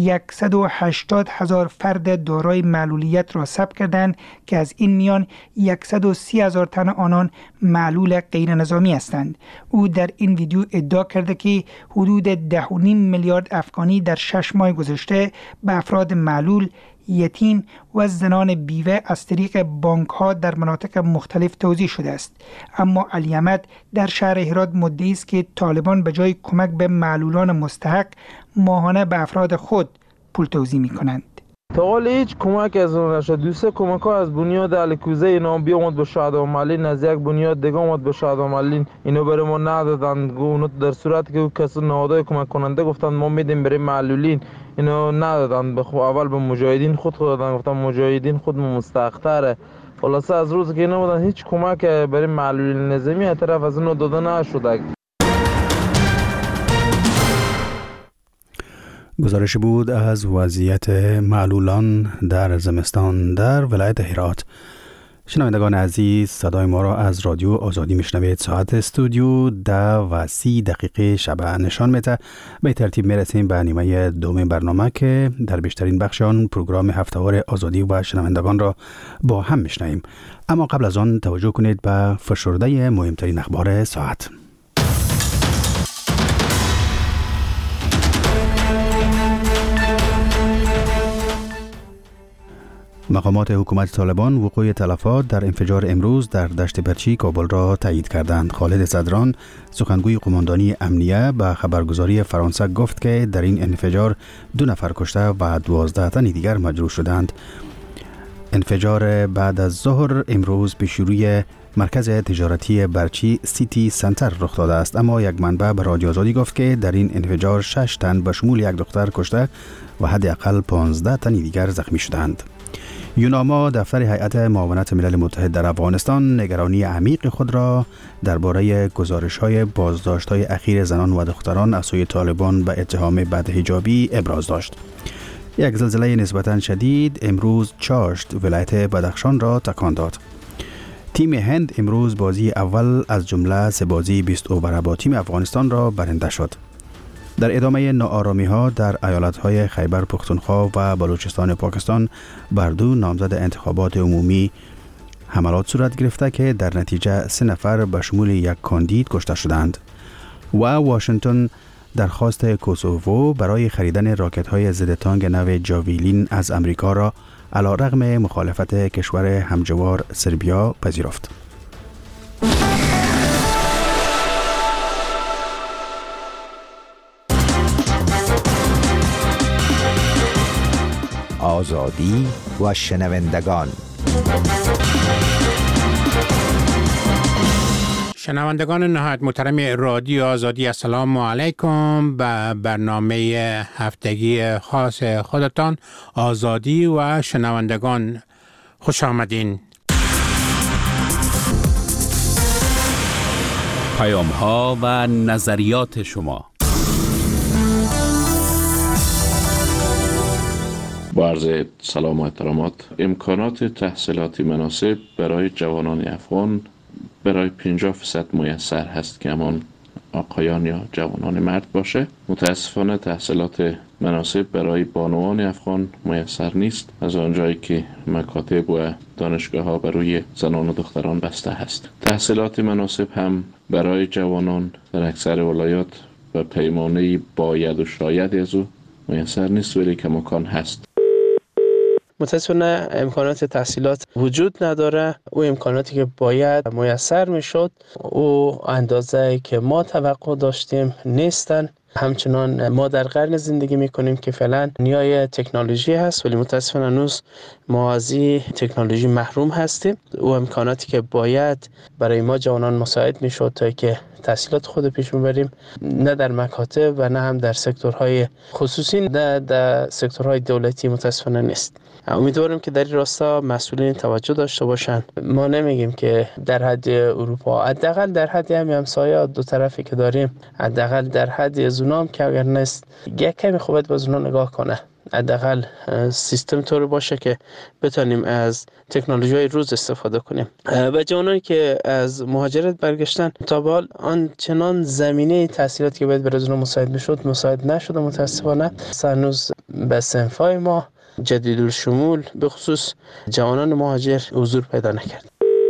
صد و هشتاد هزار فرد دارای معلولیت را ثبت کردند که از این میان صد و سی هزار تن آنان معلول غیر نظامی هستند. او در این ویدیو ادعا کرده که حدود ده و نیم میلیارد افغانی در شش ماه گذشته به افراد معلول، یتیم و زنان بیوه از طریق بانک ها در مناطق مختلف توزیع شده است. اما علی احمد در شهر هرات مدعی است که طالبان به جای کمک به معلولان مستحق ماهانه به افراد خود پول توزیع می کنند. تا حال هیچ کمک از اون نشد. دوسته کمک ها از بنیاد الکوزه اینا بیامد به شهدا مالین، از یک بنیاد دیگه آمد به شهدا مالین، اینو برای ما ندادن. گو در صورتی که کسی نهادهای کمک کننده گفتن ما میدیم برای معلولین، اینو ندادن. به اول به مجاهدین خود خود دادن، گفتن مجاهدین خود مستحق‌تره. خلاصه از روز که اینا بودن هیچ کمک برای معلولین نظامی از طرف از اونو داده نشد. گزارش بود از وضعیت معلولان در زمستان در ولایت هرات. شنوندگان عزیز، صدای ما را از رادیو آزادی میشنوید. ساعت استودیو ده و سی دقیقه شب نشان میده. به ترتیب میرسیم به نیمه دوم برنامه که در بیشترین بخش آن پروگرام هفته‌وار آزادی و شنوندگان را با هم میشنویم. اما قبل از آن توجه کنید به فشرده مهمترین اخبار ساعت. مقامات حکومت طالبان وقوع تلفات در انفجار امروز در دشت برچی کابل را تایید کردند. خالد صدران، سخنگوی قماندانی امنیه، به خبرگزاری فرانسه گفت که در این انفجار دو نفر کشته و دوازده تن دیگر مجروح شدند. انفجار بعد از ظهر امروز پیش روی مرکز تجارتی برچی سیتی سنتر رخ داده است، اما یک منبع به رادیو آزادی گفت که در این انفجار شش تن به شمول یک دختر کشته و حداقل پانزده تن دیگر زخمی شدند. یوناما، دفتر هیئت معاونت ملل متحد در افغانستان، نگرانی عمیق خود را درباره گزارش‌های بازداشت‌های اخیر زنان و دختران از سوی طالبان به اتهام بدحجابی ابراز داشت. یک زلزله نسبتاً شدید امروز چاشت ولایت بدخشان را تکان داد. تیم هند امروز بازی اول از جمله سه بازی بیست اوور با تیم افغانستان را برنده شد. در ادامه ناآرامی‌ها در ایالت‌های خیبر پختونخوا و بلوچستان پاکستان بر دو نامزد انتخابات عمومی حملات صورت گرفته که در نتیجه سه نفر به شمول یک کاندید کشته شدند. و واشنگتن درخواست کوسوو برای خریدن راکت‌های ضد تانک نو جاویلین از امریکا را علیرغم مخالفت کشور همجوار سربیا پذیرفت. آزادی و شنوندگان. شنوندگان نهایت محترم رادیو آزادی، السلام علیکم. به برنامه هفتگی خاص خودتان آزادی و شنوندگان خوش آمدین. پیام ها و نظریات شما. با عرض سلام و احترامات، امکانات تحصیلاتی مناسب برای جوانان افغان برای پنجاه درصد میسر هست که همان آقایان یا جوانان مرد باشه. متاسفانه تحصیلات مناسب برای بانوان افغان میسر نیست، از آنجایی که مکاتب و دانشگاه ها برای زنان و دختران بسته هست. تحصیلات مناسب هم برای جوانان در اکثر ولایات و پیمانه باید و شاید از او میسر نیست، ولی کماکان هست. متاسفانه امکانات تحصیلات وجود نداره. او امکاناتی که باید میسر میشد او اندازه که ما توقع داشتیم نیستن. همچنان ما در قرن زندگی میکنیم که فعلا نیای تکنولوژی هست، ولی متاسفانه هنوز ما از این تکنولوژی محروم هستیم. او امکاناتی که باید برای ما جوانان مساعد میشد تا که تحصیلات خود پیش میبریم، نه در مکاتب و نه هم در سکتورهای خصوصی، نه در سکتورهای دولتی متاسفانه نیست. امیدوارم که در این راستا مسئولین توجه داشته باشند. ما نمیگیم که در حد اروپا، حداقل در حد همین همسایه دو طرفی که داریم، حداقل در حد زونام که اگر نیست یک کمی خوبت به زونا نگاه کنه، حداقل سیستم طور باشه که بتونیم از تکنولوژی های روز استفاده کنیم. و جوانانی که از مهاجرت برگشتن تا به حال آن چنان زمینه تحصیلاتی که باید برای زونا مساعد میشد مساعد نشده متاسفانه. هنوز به صنفای ما جدید الشمول به خصوص جوانان مهاجر حضور پیدا نکرد.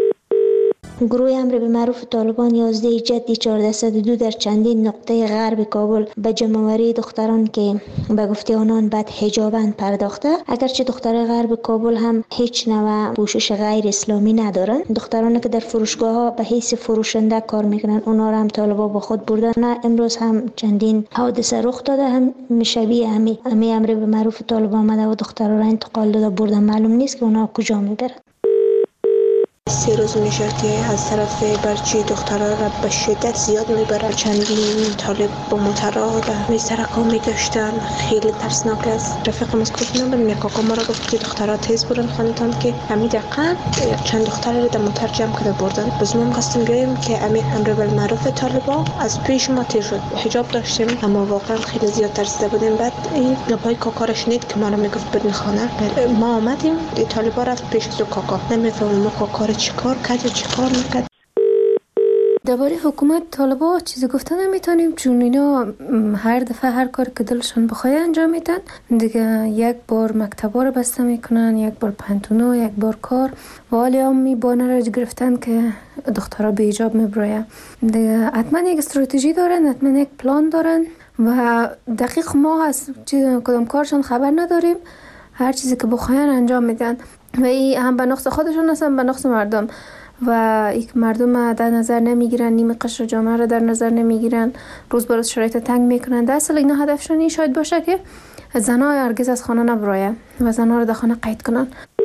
گروه امر به معروف طالبان یازده جدی چهارصد و دو در چندین نقطه غرب کابل به جمع‌آوری دختران که به گفته آنان بد حجابند پرداخته. اگرچه دختران غرب کابل هم هیچ نوع پوشش غیر اسلامی ندارند، دخترانی که در فروشگاه ها به حیث فروشنده کار میکنند اونا را هم طالبا با خود بردن. نه امروز هم چندین حادثه رخ داده، هم شبیه همی همی امر به معروف طالبان آمده و دختران را انتقال داده بردن. معلوم نیست که اونا کجا میبرند. سه روز میشه که از طرف برچی دخترها را به شدت زیاد میبرن. چندین طالب با موترها را میسرقا میگشتن. خیلی ترسناک است. رفیقم از کوچ نبودم، کاکا ما را گفت که دخترها تیز برن خانتان که همین دقیقا چند دختر را در موتر جمع کرده بردن. باز ما قصدیم بیایم که امیر امر بالمعروف طالبا از پیش ما تیر شد. حجاب داشتیم اما واقعا خیلی زیاد ترسیده بودیم. بعد این لبای کاکا را شنید که ما را میگفت برین خانه. ما آمدیم، طالبا رفت پیش از کاکا. نمیفهمم ما کاکا را چیکار کرد و چیکار نکرد. درباره حکومت طالبا چیزی گفتن نمیتونیم، چون اینا هر دفعه هر کار که دلشون بخواد انجام میدن. دیگه یک بار مکتبا رو بسته میکنن، یک بار پنتونا، یک بار کار. و حالی هم می بانه را گرفتن که دخترها به حجاب میبراید. دیگه حتما یک استراتژی دارن، حتما یک پلان دارن و دقیق ما از کدام کارشون خبر نداریم. هر چیزی که بخواین انجام میدن و این هم به نقص خودشون هستن، به نقص مردم. و یک مردم در نظر نمیگیرن، نیمه قشر جامعه را در نظر نمیگیرن، روز به روز شرایط تنگ میکنن. در اصل اینا هدفشون این شاید باشه که زنها هرگز از خانه نبراین و زنها را در خانه قید کنن.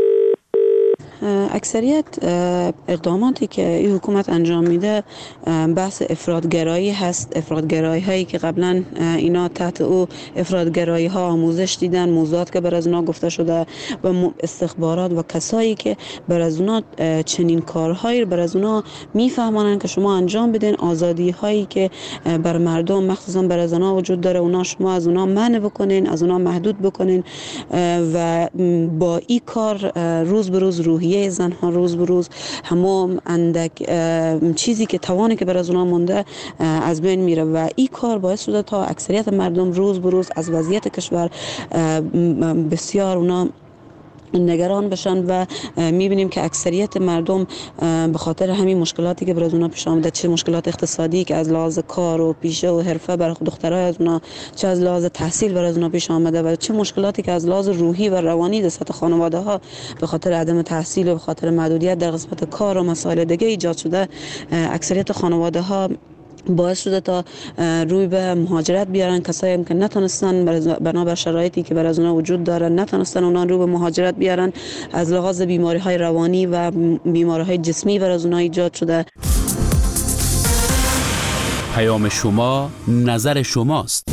اکثریت اقداماتی که این حکومت انجام میده بحث افراطگرایی هست. افراطگرایی هایی که قبلا اینا تحت او افراطگرایی ها آموزش دیدن، موضوعات که بر از اونا گفته شده و استخبارات و کسایی که بر از اونا چنین کارهایی بر از اونا میفهمانن که شما انجام بدین. آزادی هایی که بر مردم مخصوصا بر از اونا وجود داره، اونا شما از اونا منع بکنین، از اونا محدود بکنین و با این کار روز به روز روحیه زنها روز به روز همون اندک چیزی که توانی که بر از اونا مونده از بین میره و این کار باعث شده تا اکثریت مردم روز به روز از وضعیت کشور بسیار اونا نگران بشن و میبینیم که اکثریت مردم به خاطر همین مشکلاتی که برای اونا پیش آمده، چه مشکلات اقتصادی که از لحاظ کار و پیشه و حرفه برای دخترای از اونا، چه از لحاظ تحصیل برای اونا پیش آمده و چه مشکلاتی که از لحاظ روحی و روانی در سطح خانواده ها به خاطر عدم تحصیل و به خاطر محدودیت در قسمت کار و مسائل دیگه ایجاد شده. اکثریت خانواده ها باعث شده تا روی به مهاجرت بیارن. کسایی هم که نتونستن بنابر شرایطی که بر از اونا وجود داره نتونستن اونا رو به مهاجرت بیارن. از لحاظ بیماری های روانی و بیماری های جسمی بر از اونا ایجاد شده. پیام شما نظر شماست.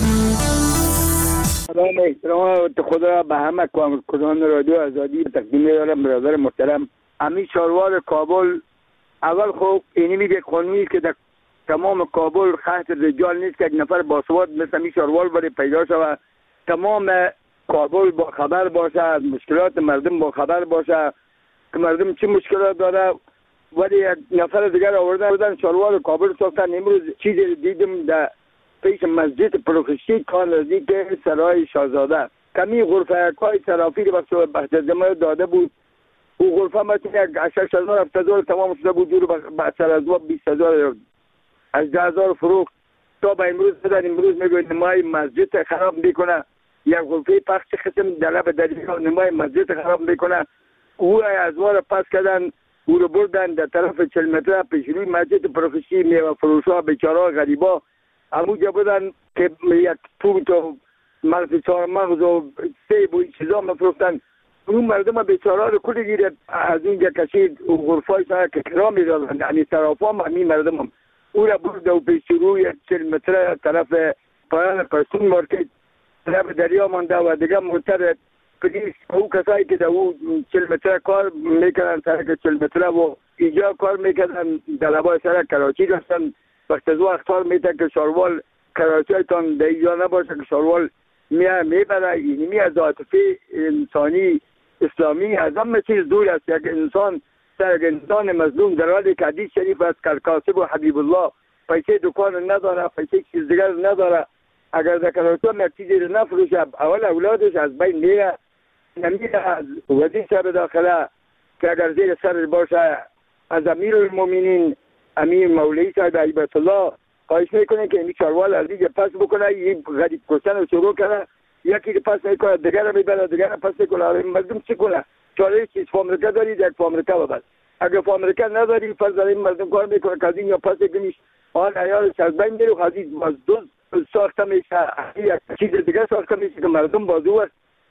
سلام احترام خدا به همه کارکنان رادیو آزادی تقدیم می‌دارم. برادر محترم امیر شاروار کابل، اول خوب اینی میگه قانونی که در تمام کابل خط رجال نیست که یک نفر باسواد مثل می شاروال بره پیدا شود. تمام کابل با خبر باشه، از مشکلات مردم با خبر باشه که مردم چه مشکلات داره. ولی یک نفر دیگر آوردن بودن شاروال کابل ساختن. امروز چیزی دیدم در پیش مسجد پروفشی کان نزدیک سرای شاهزاده کمی غرفه های صرافی که بخش بحث داده بود. او غرفه مثل یک شش هزار هفت هزار تمام شده بود، دور به سر از بیست هزار از ده هزار فروخت تا به امروز بدن. امروز میگوید نمای مسجد خراب میکنه. یک غرفه پخش قسم در لب دریا نمای مسجد خراب میکنه. او از وار پس کردن، او رو بردن در طرف چهل متر پیش روی مسجد پروفشی میوه فروشا بیچارا غریبا همونجا بودن که یک پوت و مغز چهار مغز و سیب و این چیزا مفروختن. اون مردم بیچارا رو کلی گیره از اینجا کشید و غرفای سر که کرا میدادن. یعنی طرف هم همین مردم هم او را برده و پیش روی چهل متر طرف پایان پرسون مارکت طرف دریا مانده و دیگه موتر پلیس او کسایی که در او چهل متر کار میکنن سرک چهل متر و اینجا کار میکنن در لبای سرک کراچی داشتن. وقت از او اختار میده که شاروال کراچی هایتان در اینجا نباشه که شاروال میه میبره. اینمی از عاطفه انسانی اسلامی از همه چیز دور است. یک انسان سر انسان مظلوم در حالی که حدیث شریف است که کاسب و حبیب الله پیسه دکان نداره، پیسه چیز دیگر نداره، اگر در کراچی یک چیزی رو نفروشه اول اولادش از بین میره. نمیره از وزیر صاحب داخله که اگر زیر سر باشه، از امیر المؤمنین امیر مولوی صاحب هیبت الله خواهش میکنه که این چاروال از دیگه پس بکنه. این غریب کشتن رو شروع کنه، یکی پس میکنه دیگر رو میبره، دیگر رو پس میکنه. مردم چی کنه؟ چاره چیز فامریکا دارید، یک فامریکا ببر. اگر فامریکا نداری فرض داریم مردم کار میکنه که از این یا پس کنیش آن عیارش از بین میره. از این باز دوز ساخته میشه، یک چیز دیگه ساخته میشه که مردم بازو است.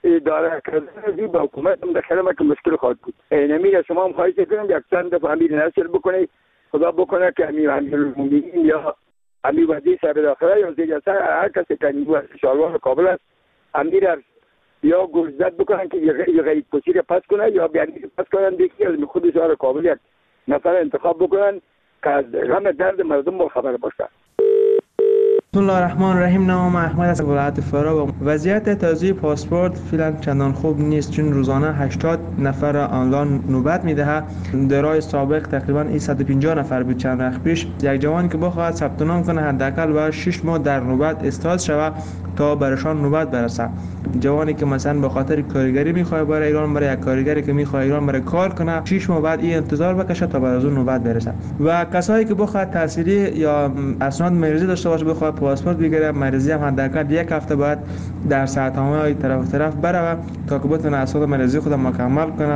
اداره کردن با حکومت هم داخل ما که مشکل خواهد بود. نمیره شما هم خواهش کنم یک چند دفعه امیر نشر بکنید، خدا بکنه که امیر امیرالمومنین یا امیر وزیر صاحب داخله یا وزیر جسر هر کسی که نیرو شالوار کابل است امیر یا گزارش بکنن که یه غریب کشی پس کنه یا بیانی پس کنن دیگه از خود شهر کابل یک نفر انتخاب بکنن که از غم درد مردم با خبر باشه. بسم الله الرحمن الرحیم. نام احمد از ولایت فرا. وضعیت توزیع پاسپورت فعلا چندان خوب نیست، چون روزانه هشتاد نفر آنلاین نوبت میدهد. درای سابق تقریبا صد و پنجاه نفر بود چند وقت پیش. یک جوان که بخواهد ثبت نام کنه حداقل باید شش ماه در نوبت استاد شود تا برشان نوبت برسه. جوانی که مثلا به خاطر کارگری میخواد برای ایران، برای یک کارگری که میخواد ایران برای کار کنه، شش ماه بعد این انتظار بکشه تا بر از اون نوبت برسه. و کسایی که بخواد تحصیلی یا اسناد مریضی داشته باشه بخواد پاسپورت بگیره، مریضی هم حداقل یک هفته بعد در ساعتنامه طرف طرف بره تا که بتونه اسناد مریضی خود مکمل کنه.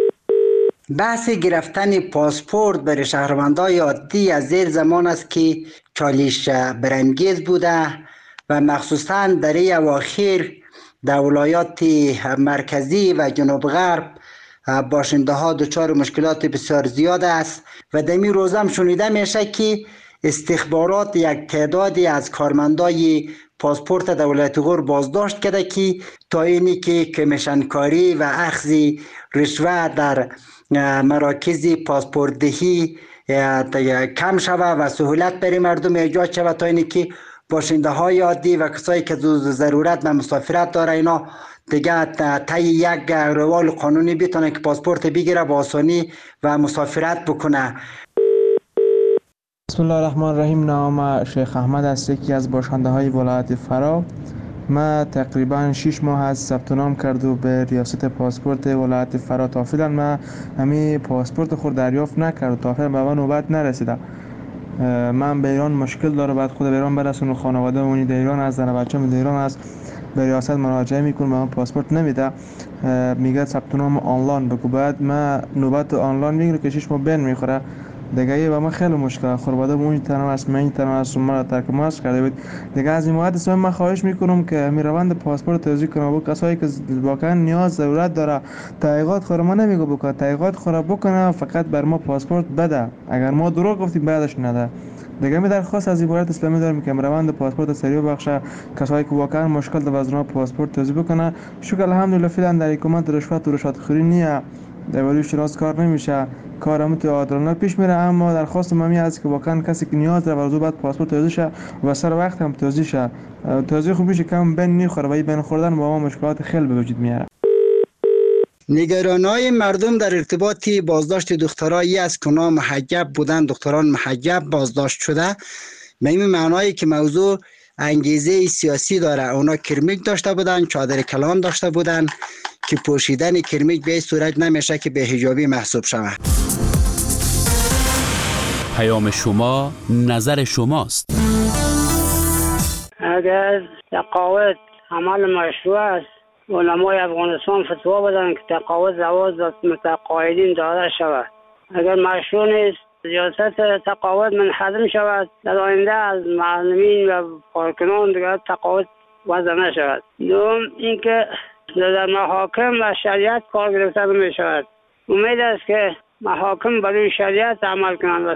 بحث گرفتن پاسپورت برای شهروندان عادی از زیر زمان است که چالش برانگیز بوده و مخصوصا در این اواخر در ولایات مرکزی و جنوب غرب باشنده ها دچار مشکلات بسیار زیاد است و در این روز هم شنیده میشه که استخبارات یک تعدادی از کارمندای پاسپورت در ولایت غور بازداشت کرده که تا اینی که کمیشن کاری و اخذ رشوه در مراکز پاسپورت دهی کم شود و سهولت برای مردم ایجاد شود تا اینی که باشنده های عادی و کسایی که ضرورت و مسافرت داره اینا دیگه طی یک روال قانونی بتونه که پاسپورت بگیره با آسانی و مسافرت بکنه. بسم الله الرحمن الرحیم. نام شیخ احمد است، یکی از باشنده های ولایت فرا. ما تقریبا شش ماه از ثبت نام کرد و به ریاست پاسپورت ولایت فرا تا فعلا ما همین پاسپورت خود دریافت نکرد تا فعلا به من نوبت نرسیده. من به ایران مشکل داره، بعد خود به ایران برسونم، خانواده اونی در ایران است، زن بچه‌م در ایران است، به ریاست مراجعه میکنم به من پاسپورت نمیده، میگه ثبت نام آنلاین بگو. بعد من نوبت آنلاین میگیره که شش ماه بین میخوره دیگه. یه و من خیلی مشکل خانواده اونی تنها است، من تنها است، مرا ترک ماست کرده بود دیگه. از این مواد اسم من خواهش میکنم که می روند پاسپورت توضیح کنه با کسایی که واقعا نیاز ضرورت داره. تحقیقات خود ما نمیگه بکنه، تحقیقات خود بکنه، فقط بر ما پاسپورت بده، اگر ما دروغ گفتیم بعدش نده دیگه. می درخواست از عبارت اسلامی دارم که روند پاسپورت سریع بخشه، کسایی که واقعا مشکل داره از اونها پاسپورت توضیح بکنه. شکر الحمدلله فعلا در حکومت رشوت و رشوت خوری نیه، در ولی شراز کار نمیشه، کارم تو عادلانه پیش میره. اما درخواست ممی است که واقعا کسی که نیاز داره ورزو بعد پاسپورت توضیح شه و سر وقت هم توضیح شه. توضیح خوب میشه کم بین میخوره و این بین خوردن با ما مشکلات خیلی به وجود میاره. نگرانای مردم در ارتباط بازداشت دخترایی است که اونا محجب بودن، دختران محجب بازداشت شده، به این معنایی که موضوع انگیزه سیاسی داره. اونا کرمیک داشته بودن، چادر کلان داشته بودن که پوشیدن کرمیک به این صورت نمیشه که به حجابی محسوب شود. پیام شما نظر شماست. اگر تقاعد عمل مشروع است، علمای افغانستان فتوا بدن که تقاعد زواج متقاعدین داده شود. اگر مشروع نیست، ریاست تقاعد منحدم شود، در آینده از معلمین و کارکنان دیگر تقاعد وضع نشود. دوم اینکه در محاکم و شریعت کار گرفته می شود. امید است که محاکم برای شریعت عمل کنند.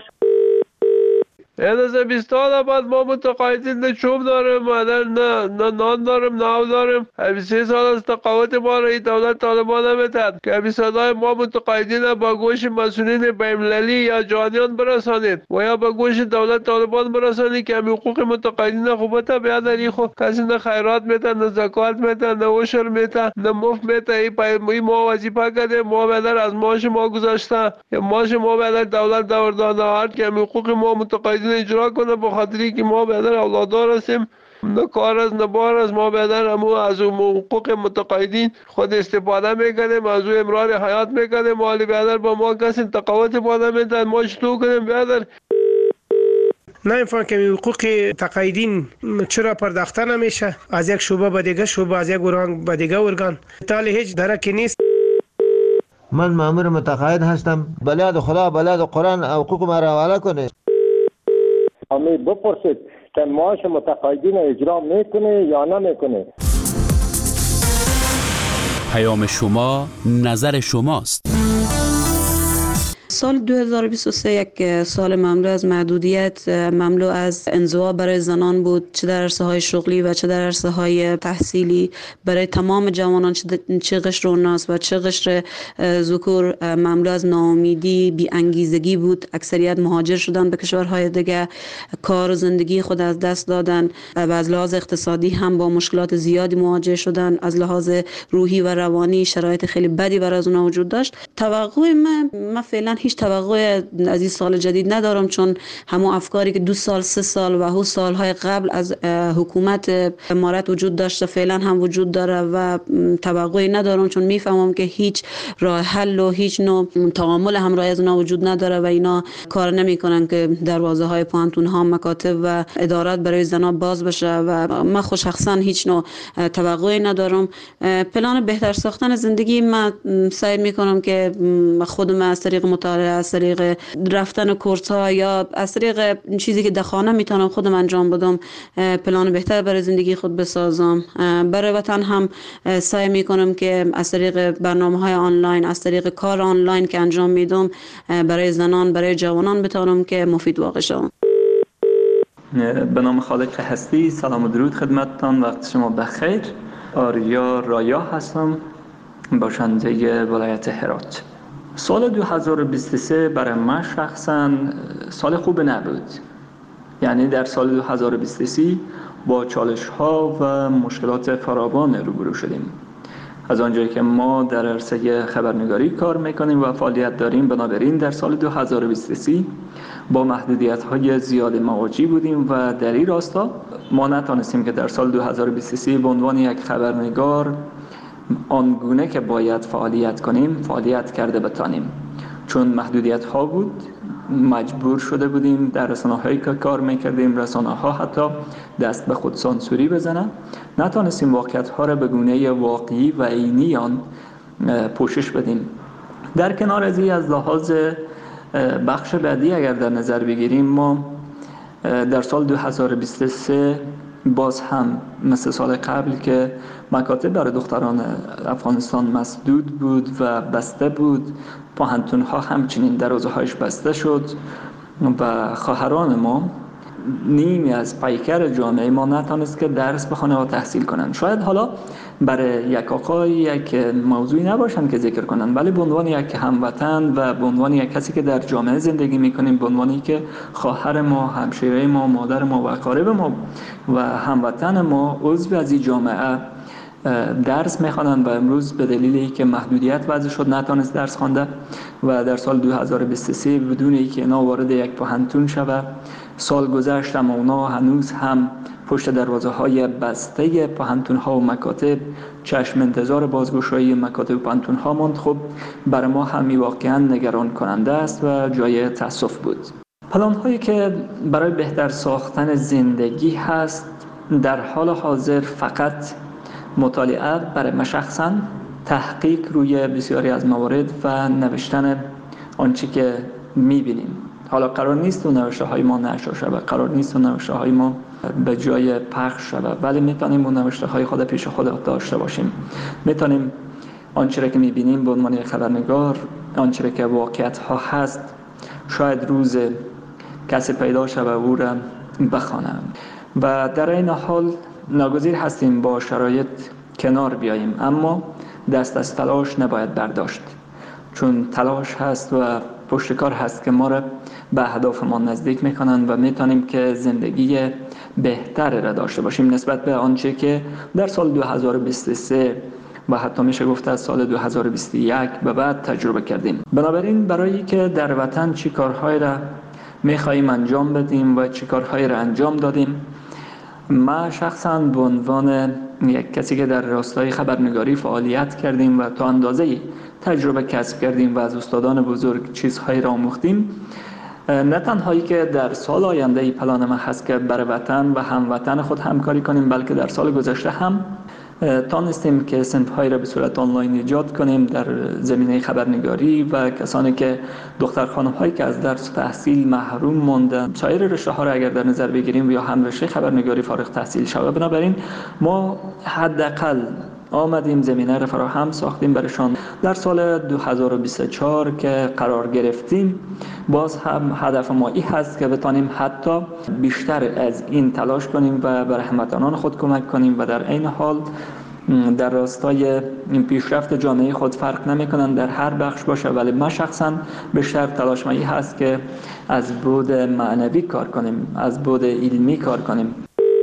از بیستان بعد ما متقاعدین نه چوب داریم، نه نه نان داریم، نه آب داریم. بیست سه سال از تقاعد ما را دولت طالبان نمیداد که بیستای ما متقاعدین با گوش مسئولین بین‌المللی یا جهانیان برسانید و یا با گوش دولت طالبان برسانید که حقوق متقاعدین خوبت بیاد. این خو کسی نه خیرات میده، نه زکات میده، نه عشر میده، نه مفت میده. این ما وظیفه کرده، ما بدر از ماش ما گذاشته، ماش ما بدر دولت دوردانه هر که حقوق ما متقاعدین اجرا کنه، به خاطری که ما بدر اولادار هستیم، نه کار از نه بار از ما بدر همو از حقوق متقاعدین خود استفاده میکنیم، از او امرار حیات میکنیم. مالی بدر با ما کسی تقاعد پاده میدن، ما چطور کنیم بدر؟ نمیفهم که حقوق تقاعدین چرا پرداخته نمیشه از یک شعبه به دیگه شعبه، از یک ارگان به دیگه ارگان، تالی هیچ درکی نیست. من مأمور متقاعد هستم، بلاد خدا بلاد قرآن حقوق ما را حواله کنه. امید بپرسید که معاش متقاعدین اجرا میکنه یا نمیکنه. پیام شما نظر شماست. سال دو هزار و بیست و سه یک سال مملو از محدودیت، مملو از انزوا برای زنان بود، چه در عرصه های شغلی و چه در عرصه های تحصیلی. برای تمام جوانان چه قشر اوناس و چه قشر ذکور مملو از ناامیدی، بی انگیزگی بود. اکثریت مهاجر شدن به کشورهای دیگه، کار و زندگی خود از دست دادن و از لحاظ اقتصادی هم با مشکلات زیادی مواجه شدن. از لحاظ روحی و روانی شرایط خیلی بدی برای از اونها وجود داشت. توقع من من فعلا هیچ توقع از این سال جدید ندارم، چون همون افکاری که دو سال سه سال و هو سالهای قبل از حکومت امارت وجود داشته فعلا هم وجود داره و توقعی ندارم، چون میفهمم که هیچ راه حل و هیچ نوع تعامل همراه از اونها وجود نداره و اینا کار نمیکنن که دروازه های پانتون ها، مکاتب و ادارات برای زنان باز بشه و من خود شخصا هیچ نوع توقعی ندارم. پلان بهتر ساختن زندگی من سعی میکنم که خودم از طریق مطالعه، از طریق رفتن کورس ها یا از طریق چیزی که در خانه میتونم خودم انجام بدم پلان بهتر برای زندگی خود بسازم. برای وطن هم سعی میکنم که از طریق برنامه های آنلاین، از طریق کار آنلاین که انجام میدم برای زنان، برای جوانان بتونم که مفید واقع شوم. به نام خالق هستی، سلام و درود خدمتتان، وقت شما بخیر. آریا رایا هستم، باشنده ولایت هرات. سال دو هزار و بیست و سه برای من شخصا سال خوب نبود. یعنی در سال دو هزار و بیست و سه با چالش ها و مشکلات فراوان روبرو شدیم. از آنجایی که ما در عرصه خبرنگاری کار میکنیم و فعالیت داریم، بنابراین در سال دو هزار و بیست و سه با محدودیت های زیاد مواجه بودیم و در این راستا ما نتانستیم که در سال دو هزار و بیست و سه به عنوان یک خبرنگار آنگونه که باید فعالیت کنیم فعالیت کرده بتانیم، چون محدودیت ها بود. مجبور شده بودیم در رسانه هایی که کار میکردیم، رسانه ها حتی دست به خود سانسوری بزنن، نتانستیم واقعیت ها را به گونه واقعی و عینی آن پوشش بدیم. در کنار از این، از لحاظ بخش بعدی اگر در نظر بگیریم، ما در سال دو هزار و بیست و سه باز هم مثل سال قبل که مکاتب برای دختران افغانستان مسدود بود و بسته بود، پوهنتون ها همچنین دروازه‌هایش بسته شد و خواهران ما، نیمی از پیکر جامعه ما نتونست که درس بخونه و تحصیل کنن. شاید حالا برای یک آقای یک موضوعی نباشن که ذکر کنن، ولی به عنوان یک هموطن و به عنوان یک کسی که در جامعه زندگی میکنیم، به عنوانی که خواهر ما، همشیره ما، مادر ما و اقارب ما و هموطن ما عضو از این جامعه درس میخوانند و امروز به دلیلی که محدودیت وضع شد نتونست درس خوانده و در سال دو هزار و بیست و سه بدون اینکه اینا وارد یک پوهنتون شود، سال گذشت اما اونا هنوز هم پشت دروازه های بسته پوهنتون ها و مکاتب چشم انتظار بازگشایی مکاتب و پوهنتون ها ماند. خب برای ما هم واقعا نگران کننده است و جای تأسف بود. پلان هایی که برای بهتر ساختن زندگی هست در حال حاضر فقط مطالعه برای من شخصا، تحقیق روی بسیاری از موارد و نوشتن آنچه که میبینیم. حالا قرار نیست اون نوشته های ما نشر شود، قرار نیست اون نوشته های ما به جای پخش شود، ولی میتونیم اون نوشته های خود پیش خود داشته باشیم. میتونیم آنچه را که میبینیم به عنوان خبرنگار، آنچه را که واقعیت ها هست، شاید روز کسی پیدا شود و او را بخوانم و در این حال ناگزیر هستیم با شرایط کنار بیاییم، اما دست از تلاش نباید برداشت، چون تلاش هست و پشتکار هست که ما را به اهدافمان نزدیک میکنن و میتونیم که زندگی بهتر را داشته باشیم نسبت به آنچه که در سال دو هزار و بیست و سه و حتی میشه گفت از سال دو هزار و بیست و یک به بعد تجربه کردیم. بنابراین برای که در وطن چی کارهایی را میخواییم انجام بدیم و چی کارهایی را انجام دادیم، ما شخصا به عنوان یک کسی که در راستای خبرنگاری فعالیت کردیم و تا اندازه‌ای تجربه کسب کردیم و از استادان بزرگ چیزهایی را آموختیم، نه تنهایی که در سال آینده ای پلان ما هست که برای وطن و هموطن خود همکاری کنیم، بلکه در سال گذشته هم تانستیم که صنف‌هایی را به صورت آنلاین ایجاد کنیم در زمینه خبرنگاری و کسانی که دختر خانم‌هایی که از درس و تحصیل محروم ماندن، سایر رشته‌ها را اگر در نظر بگیریم یا هم رشته خبرنگاری فارغ تحصیل شود. بنابراین ما حداقل آمدیم زمینه را فراهم ساختیم برشان. در سال دو هزار و بیست و چهار که قرار گرفتیم باز هم هدف ما این هست که بتانیم حتی بیشتر از این تلاش کنیم و بر هموطنان خود کمک کنیم و در عین حال در راستای این پیشرفت جامعه خود فرق نمیکنن در هر بخش باشه، ولی من شخصا بیشتر تلاش من این هست که از بود معنوی کار کنیم، از بود علمی کار کنیم.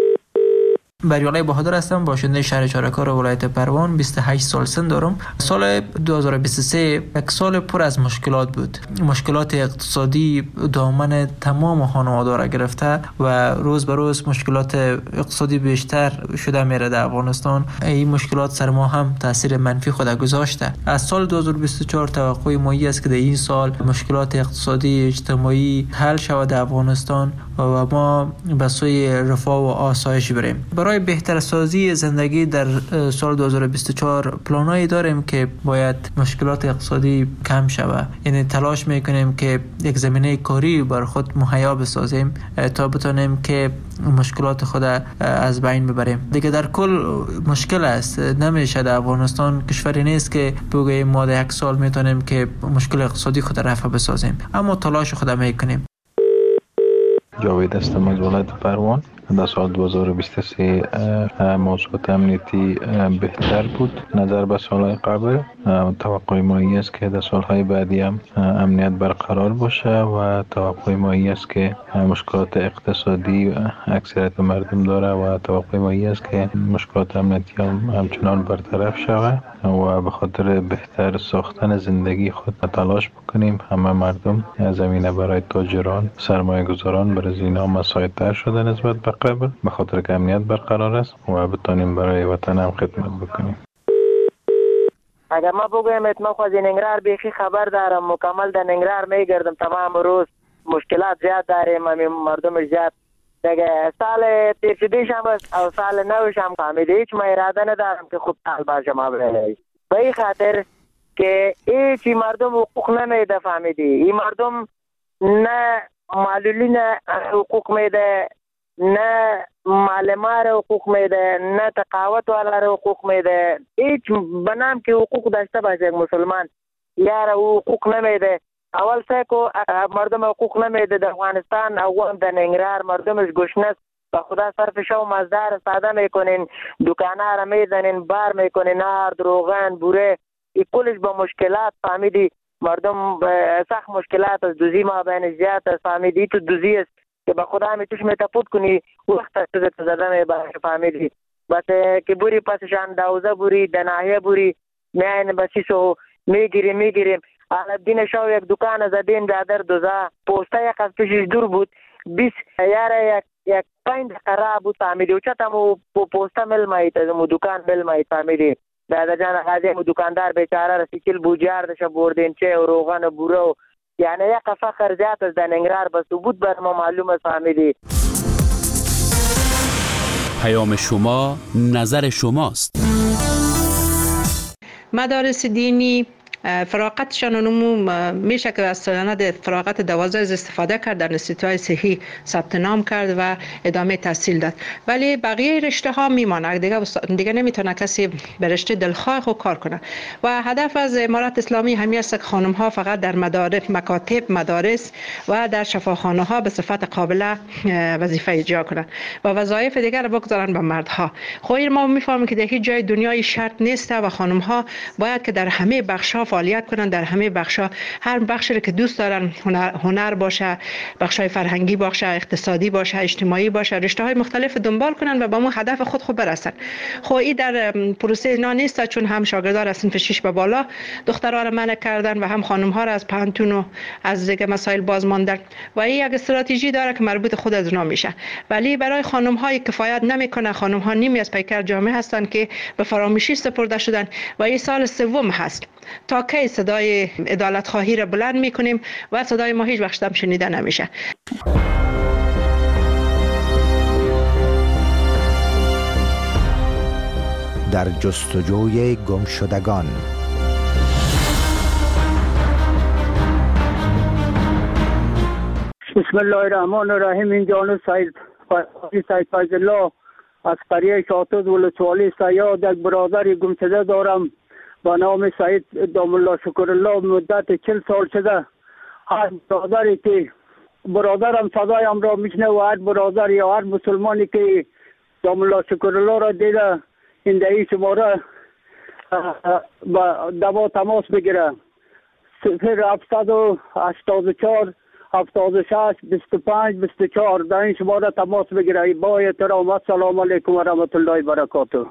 بریالای بهادر هستم، باشنده شهر چارکار ولایت پروان. بیست و هشت سال سن دارم. سال دو هزار و بیست و سه یک سال پر از مشکلات بود. مشکلات اقتصادی دامن تمام خانواده را گرفته و روز به روز مشکلات اقتصادی بیشتر شده میره در افغانستان. این مشکلات سر ما هم تاثیر منفی خود گذاشته. از سال دو هزار و بیست و چهار توقع ما است که در این سال مشکلات اقتصادی اجتماعی حل شود در افغانستان و ما به سوی رفاه و آسایش بریم. برای بهتر سازی زندگی در سال دو هزار و بیست و چهار پلانایی داریم که باید مشکلات اقتصادی کم شود. یعنی تلاش میکنیم که یک زمینه کاری بر خود مهیا بسازیم تا بتونیم که مشکلات خود از بین ببریم. دیگه در کل مشکل است، نمیشه در افغانستان کشوری نیست که بگوییم ما در یک سال میتونیم که مشکل اقتصادی خود رفع بسازیم، اما تلاش خود میکنیم. جاوید هستم از ولایت پروان. در سال دو هزار و بیست و سه موضوعات امنیتی بهتر بود نظر به سالهای قبل. توقع ما این است که در سالهای بعدی هم امنیت برقرار باشه و توقع ما این است که مشکلات اقتصادی اکثریت مردم داره و توقع ما این است که مشکلات امنیتی هم همچنان برطرف شود و به خاطر بهتر ساختن زندگی خود تلاش بکنیم. همه مردم زمینه برای تاجران، سرمایه گذاران برای اینا مساعدتر شده نسبت به قبل، به خاطر که امنیت برقرار است و بتانیم برای وطن هم خدمت بکنیم. اگر ما بگویم اتمام خواهد ننگرار بیخی خبر دارم، مکمل در ننگرار میگردم تمام روز. مشکلات زیاد داریم، مردم زیاد دیگه. سال تیر شدیش هم او سال نوش هم فهمیده هیچ ما اراده ندارم که خوب سال باشه ما بره به این خاطر که هیچی مردم حقوق نمیده. فهمیدی این مردم نه معلولین حقوق میده، نه معلمان حقوق میده، نه تقاوت والا حقوق میده. هیچ بنام که حقوق داشته باشه یک مسلمان یار حقوق نمیده. اول سکو مردم حقوق نمیده در افغانستان، اول در ننگرهار مردمش گشنه است. به خدا صرف شو مزدار ساده میکنین، دکانه را میزنین، بار میکنین، نار، روغن، بوره، این کلش با مشکلات. فهمیدی مردم سخت مشکلات است. دوزی ما بین زیاد است. فهمیدی تو دوزی است که به خدا می توش می تپود کنی وقت است تو زده می باشه. فهمیدی بس که بوری پسشان دوزه بوری دناهیه بوری میاین بسیسو میگیریم میگیریم الدین شو یک دکان زدین برادر دوزا پوسته یک از پیشش دور بود بیس یاره یک یک پنج خراب بود. فهمیدی و چطمو پوسته مل مایید مو دکان مل مایید. فهمیدی برادر جان غازی مو دکاندار بیچاره رسی کل بوجار دشه بردین چه و روغن و بوره، یعنی یک فخر زیاد از در ننگرهار بس بود بر ما معلوم است. فهمیدی پیام شما نظر شماست. مدارس دینی فراغتشان نمو میشه که از سند فراغت دوازده استفاده کرد، در انستیتوهای صحی ثبت نام کرد و ادامه تحصیل داد، ولی بقیه رشته ها میمانه دیگه دیگه نمیتونه کسی به رشته دلخواه خود کار کنه. و هدف از امارت اسلامی همین است که خانم ها فقط در مدارس، مکاتب، مدارس و در شفاخانه ها به صفت قابل وظیفه اجرا کنند و وظایف دیگر را بگذارن به مردها. خب ما میفهمیم که در هیچ جای دنیای شرط نیست و خانم ها باید که در همه بخش ها فعالیت کنن، در همه بخشا، هر بخشی که دوست دارن، هنر, هنر باشه، بخشای فرهنگی باشه، اقتصادی باشه، اجتماعی باشه، رشته های مختلف دنبال کنن و به اون هدف خود خود برسن. خب این در پروسه اینا نیست، چون هم شاگردان از صنف شش به بالا دخترها را منع کردن و هم خانم ها را از پانتون و از دیگه مسائل باز ماندن و این یک استراتژی داره که مربوط خود از اونا میشه، ولی برای خانم های کفایت نمیکنه. خانم ها نیمی از پیکر جامعه هستن که به فراموشی سپرده شدن و این سال سوم هست تا کی صدای عدالت خواهی را بلند میکنیم و صدای ما هیچ وقت هم شنیده نمیشه. در جستجوی گمشدگان. بسم الله الرحمن الرحیم. این جانو سید سید فیض الله از قریه شاطد ولسوالی سیاد یک برادر گمشده دارم با نام سعید دامالله شکرالله. مدت چل سال شده هر برادری که برادرم صدایم را میشنه و هر برادر یا هر مسلمانی که دامالله شکرالله را دیده این دهی شماره با دوا تماس بگیره. صفر هفتصد و هشتاد و چهار هفتاد و شش بیست و پنج بیست و چهار در این شماره تماس بگیره. با احترام السلام علیکم و رحمت الله و برکاته.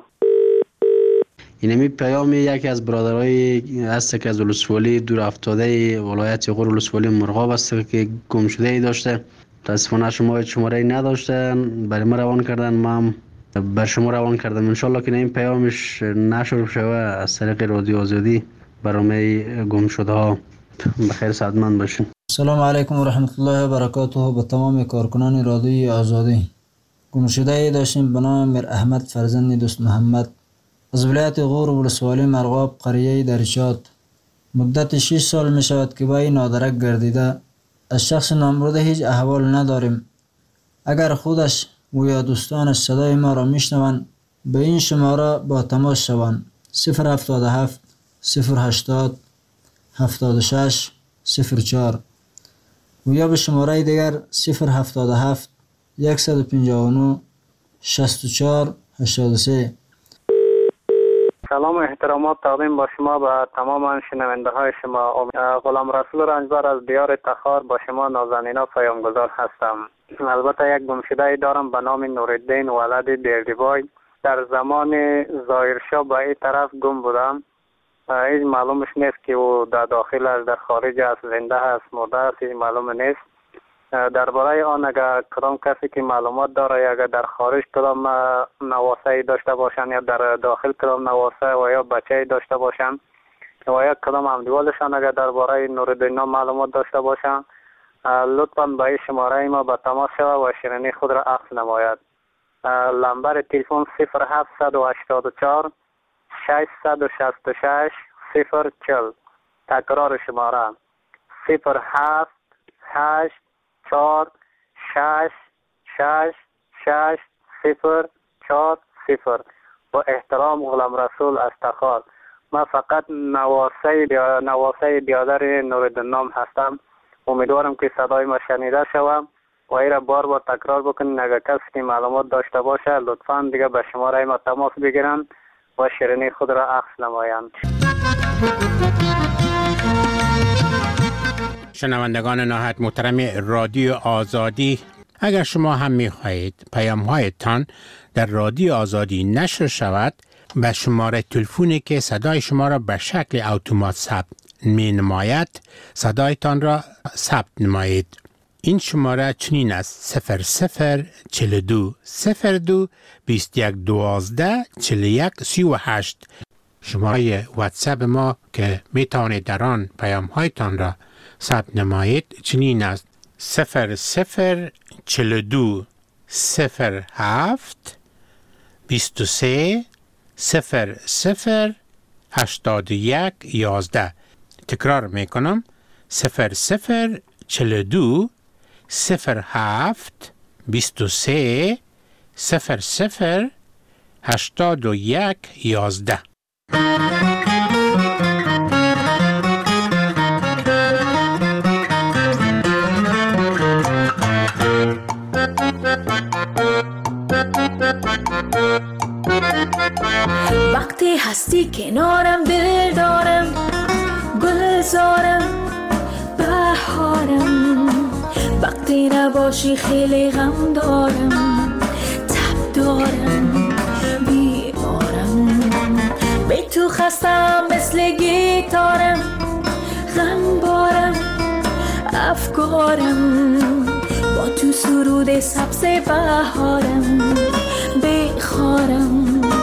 اینمی پیام یکی از برادرای است که از ولسوالی دور افتاده ولایت غور ولسوالی مرغاب است که گم شده ای داشته. متاسفانه شما شماره نداشتن، برای ما روان کردن، ما بر شما روان کردم. انشالله که این پیامش نشر شوه از طریق رادیو آزادی برای گم شده ها. بخیر سعادتمند باشین. سلام علیکم و رحمت الله و برکاته. به تمام کارکنان رادیو آزادی. گم شده ای داشتیم به نام میر احمد فرزند دوست محمد از ولایت غور ولسوالی مرغاب قریه درشاد. مدت شش سال می شود که با این نادرک گردیده. از شخص نامبرده هیچ احوال نداریم. اگر خودش و یا دوستانش صدای ما را میشنوند به این شماره با تماس شوند. صفر هفتاد و هفت صفر هشتاد هفتاد و شش صفر چهار و یا به شماره دیگر صفر هفتاد و هفت صد و پنجاه و نه شصت و چهار هشتاد و سه. سلام و احترامات تقدیم با شما به تمام شنونده های شما. غلام رسول رنجبر از دیار تخار با شما نازنینا پیامگذار هستم. البته یک گمشده دارم به نام نورالدین ولد دیردیبای. در زمان ظاهرشاه به این طرف گم بودم. هیچ معلومش نیست که او در داخل است، در خارج است، زنده است، مرده است، هیچ معلوم نیست. درباره آن اگر کدام کسی که معلومات داره یا اگر در خارج کدام نواسه داشته باشن یا در داخل کدام نواسه و یا بچه داشته باشن و یا کدام همدیوالشان اگر درباره نورالدین معلومات داشته باشن لطفاً به این شماره ما به تماس شود و شیرینی خود را عکس نماید. لمبر تلفن صفر هفتصد و هشتاد و چهار ششصد و شصت و شش صفر چهل. تکرار شماره صفر هفت هشت چهار شش شش شش صفر چهار صفر. با احترام غلام رسول از تخار. من فقط نواسه نواسه بیادر نورالدین نام هستم. امیدوارم که صدای ما شنیده شوم و این را بار بار تکرار بکنین. اگر کسی که معلومات داشته باشه لطفاً دیگه به شماره ما تماس بگیرن و شیرینی خود را عکس نمایند. شنوندگان نهایت محترم رادیو آزادی، اگر شما هم می خواهید پیام هایتان در رادیو آزادی نشر شود به شماره تلفنی که صدای شما را به شکل اتومات ثبت می نماید صدایتان را ثبت نمایید. این شماره چنین است: صفر صفر چهل و دو صفر دو بیست و یک دوازده چهل و یک سی و هشت. شماره واتساپ ما که می توانید در آن پیام هایتان را ثبت نمایید چنین است: صفر صفر چهل و دو صفر هفت بیست و سه صفر صفر هشتاد و یک یازده. تکرار می کنم: صفر صفر چهل و دو صفر هفت بیست و سه صفر صفر هشتاد و یک یازده. وقتی هستی کنارم دل دارم، گلزارم، بهارم. وقتی نباشی خیلی غم دارم، تب دارم، بیمارم. بی تو خستم مثل گیتارم، غم بارم، افکارم. با تو سرود سبز بهارم، بیخارم،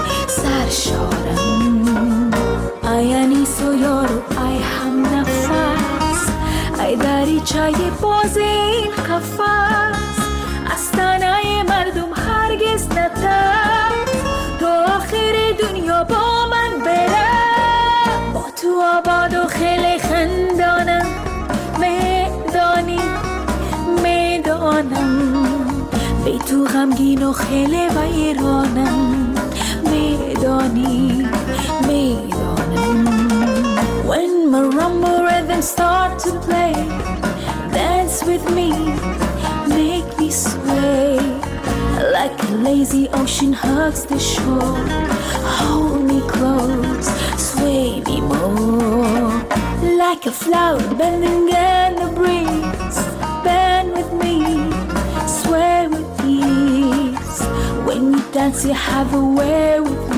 سرشارم. ای انیس و یارو، ای هم نفس، ای دریچه باز این قفس. از تنه مردم هرگز نترس، تا آخر دنیا با من بره. با تو آباد و خیلی خندانم، میدانی میدانم. بی ای تو غمگین و خیلی ویرانم میدانی میدانم When marimba rhythms start to play dance with me make me sway like a lazy ocean hugs the shore hold me close sway me more like a flower bending in the breeze bend with me sway with ease when you dance you have a way with me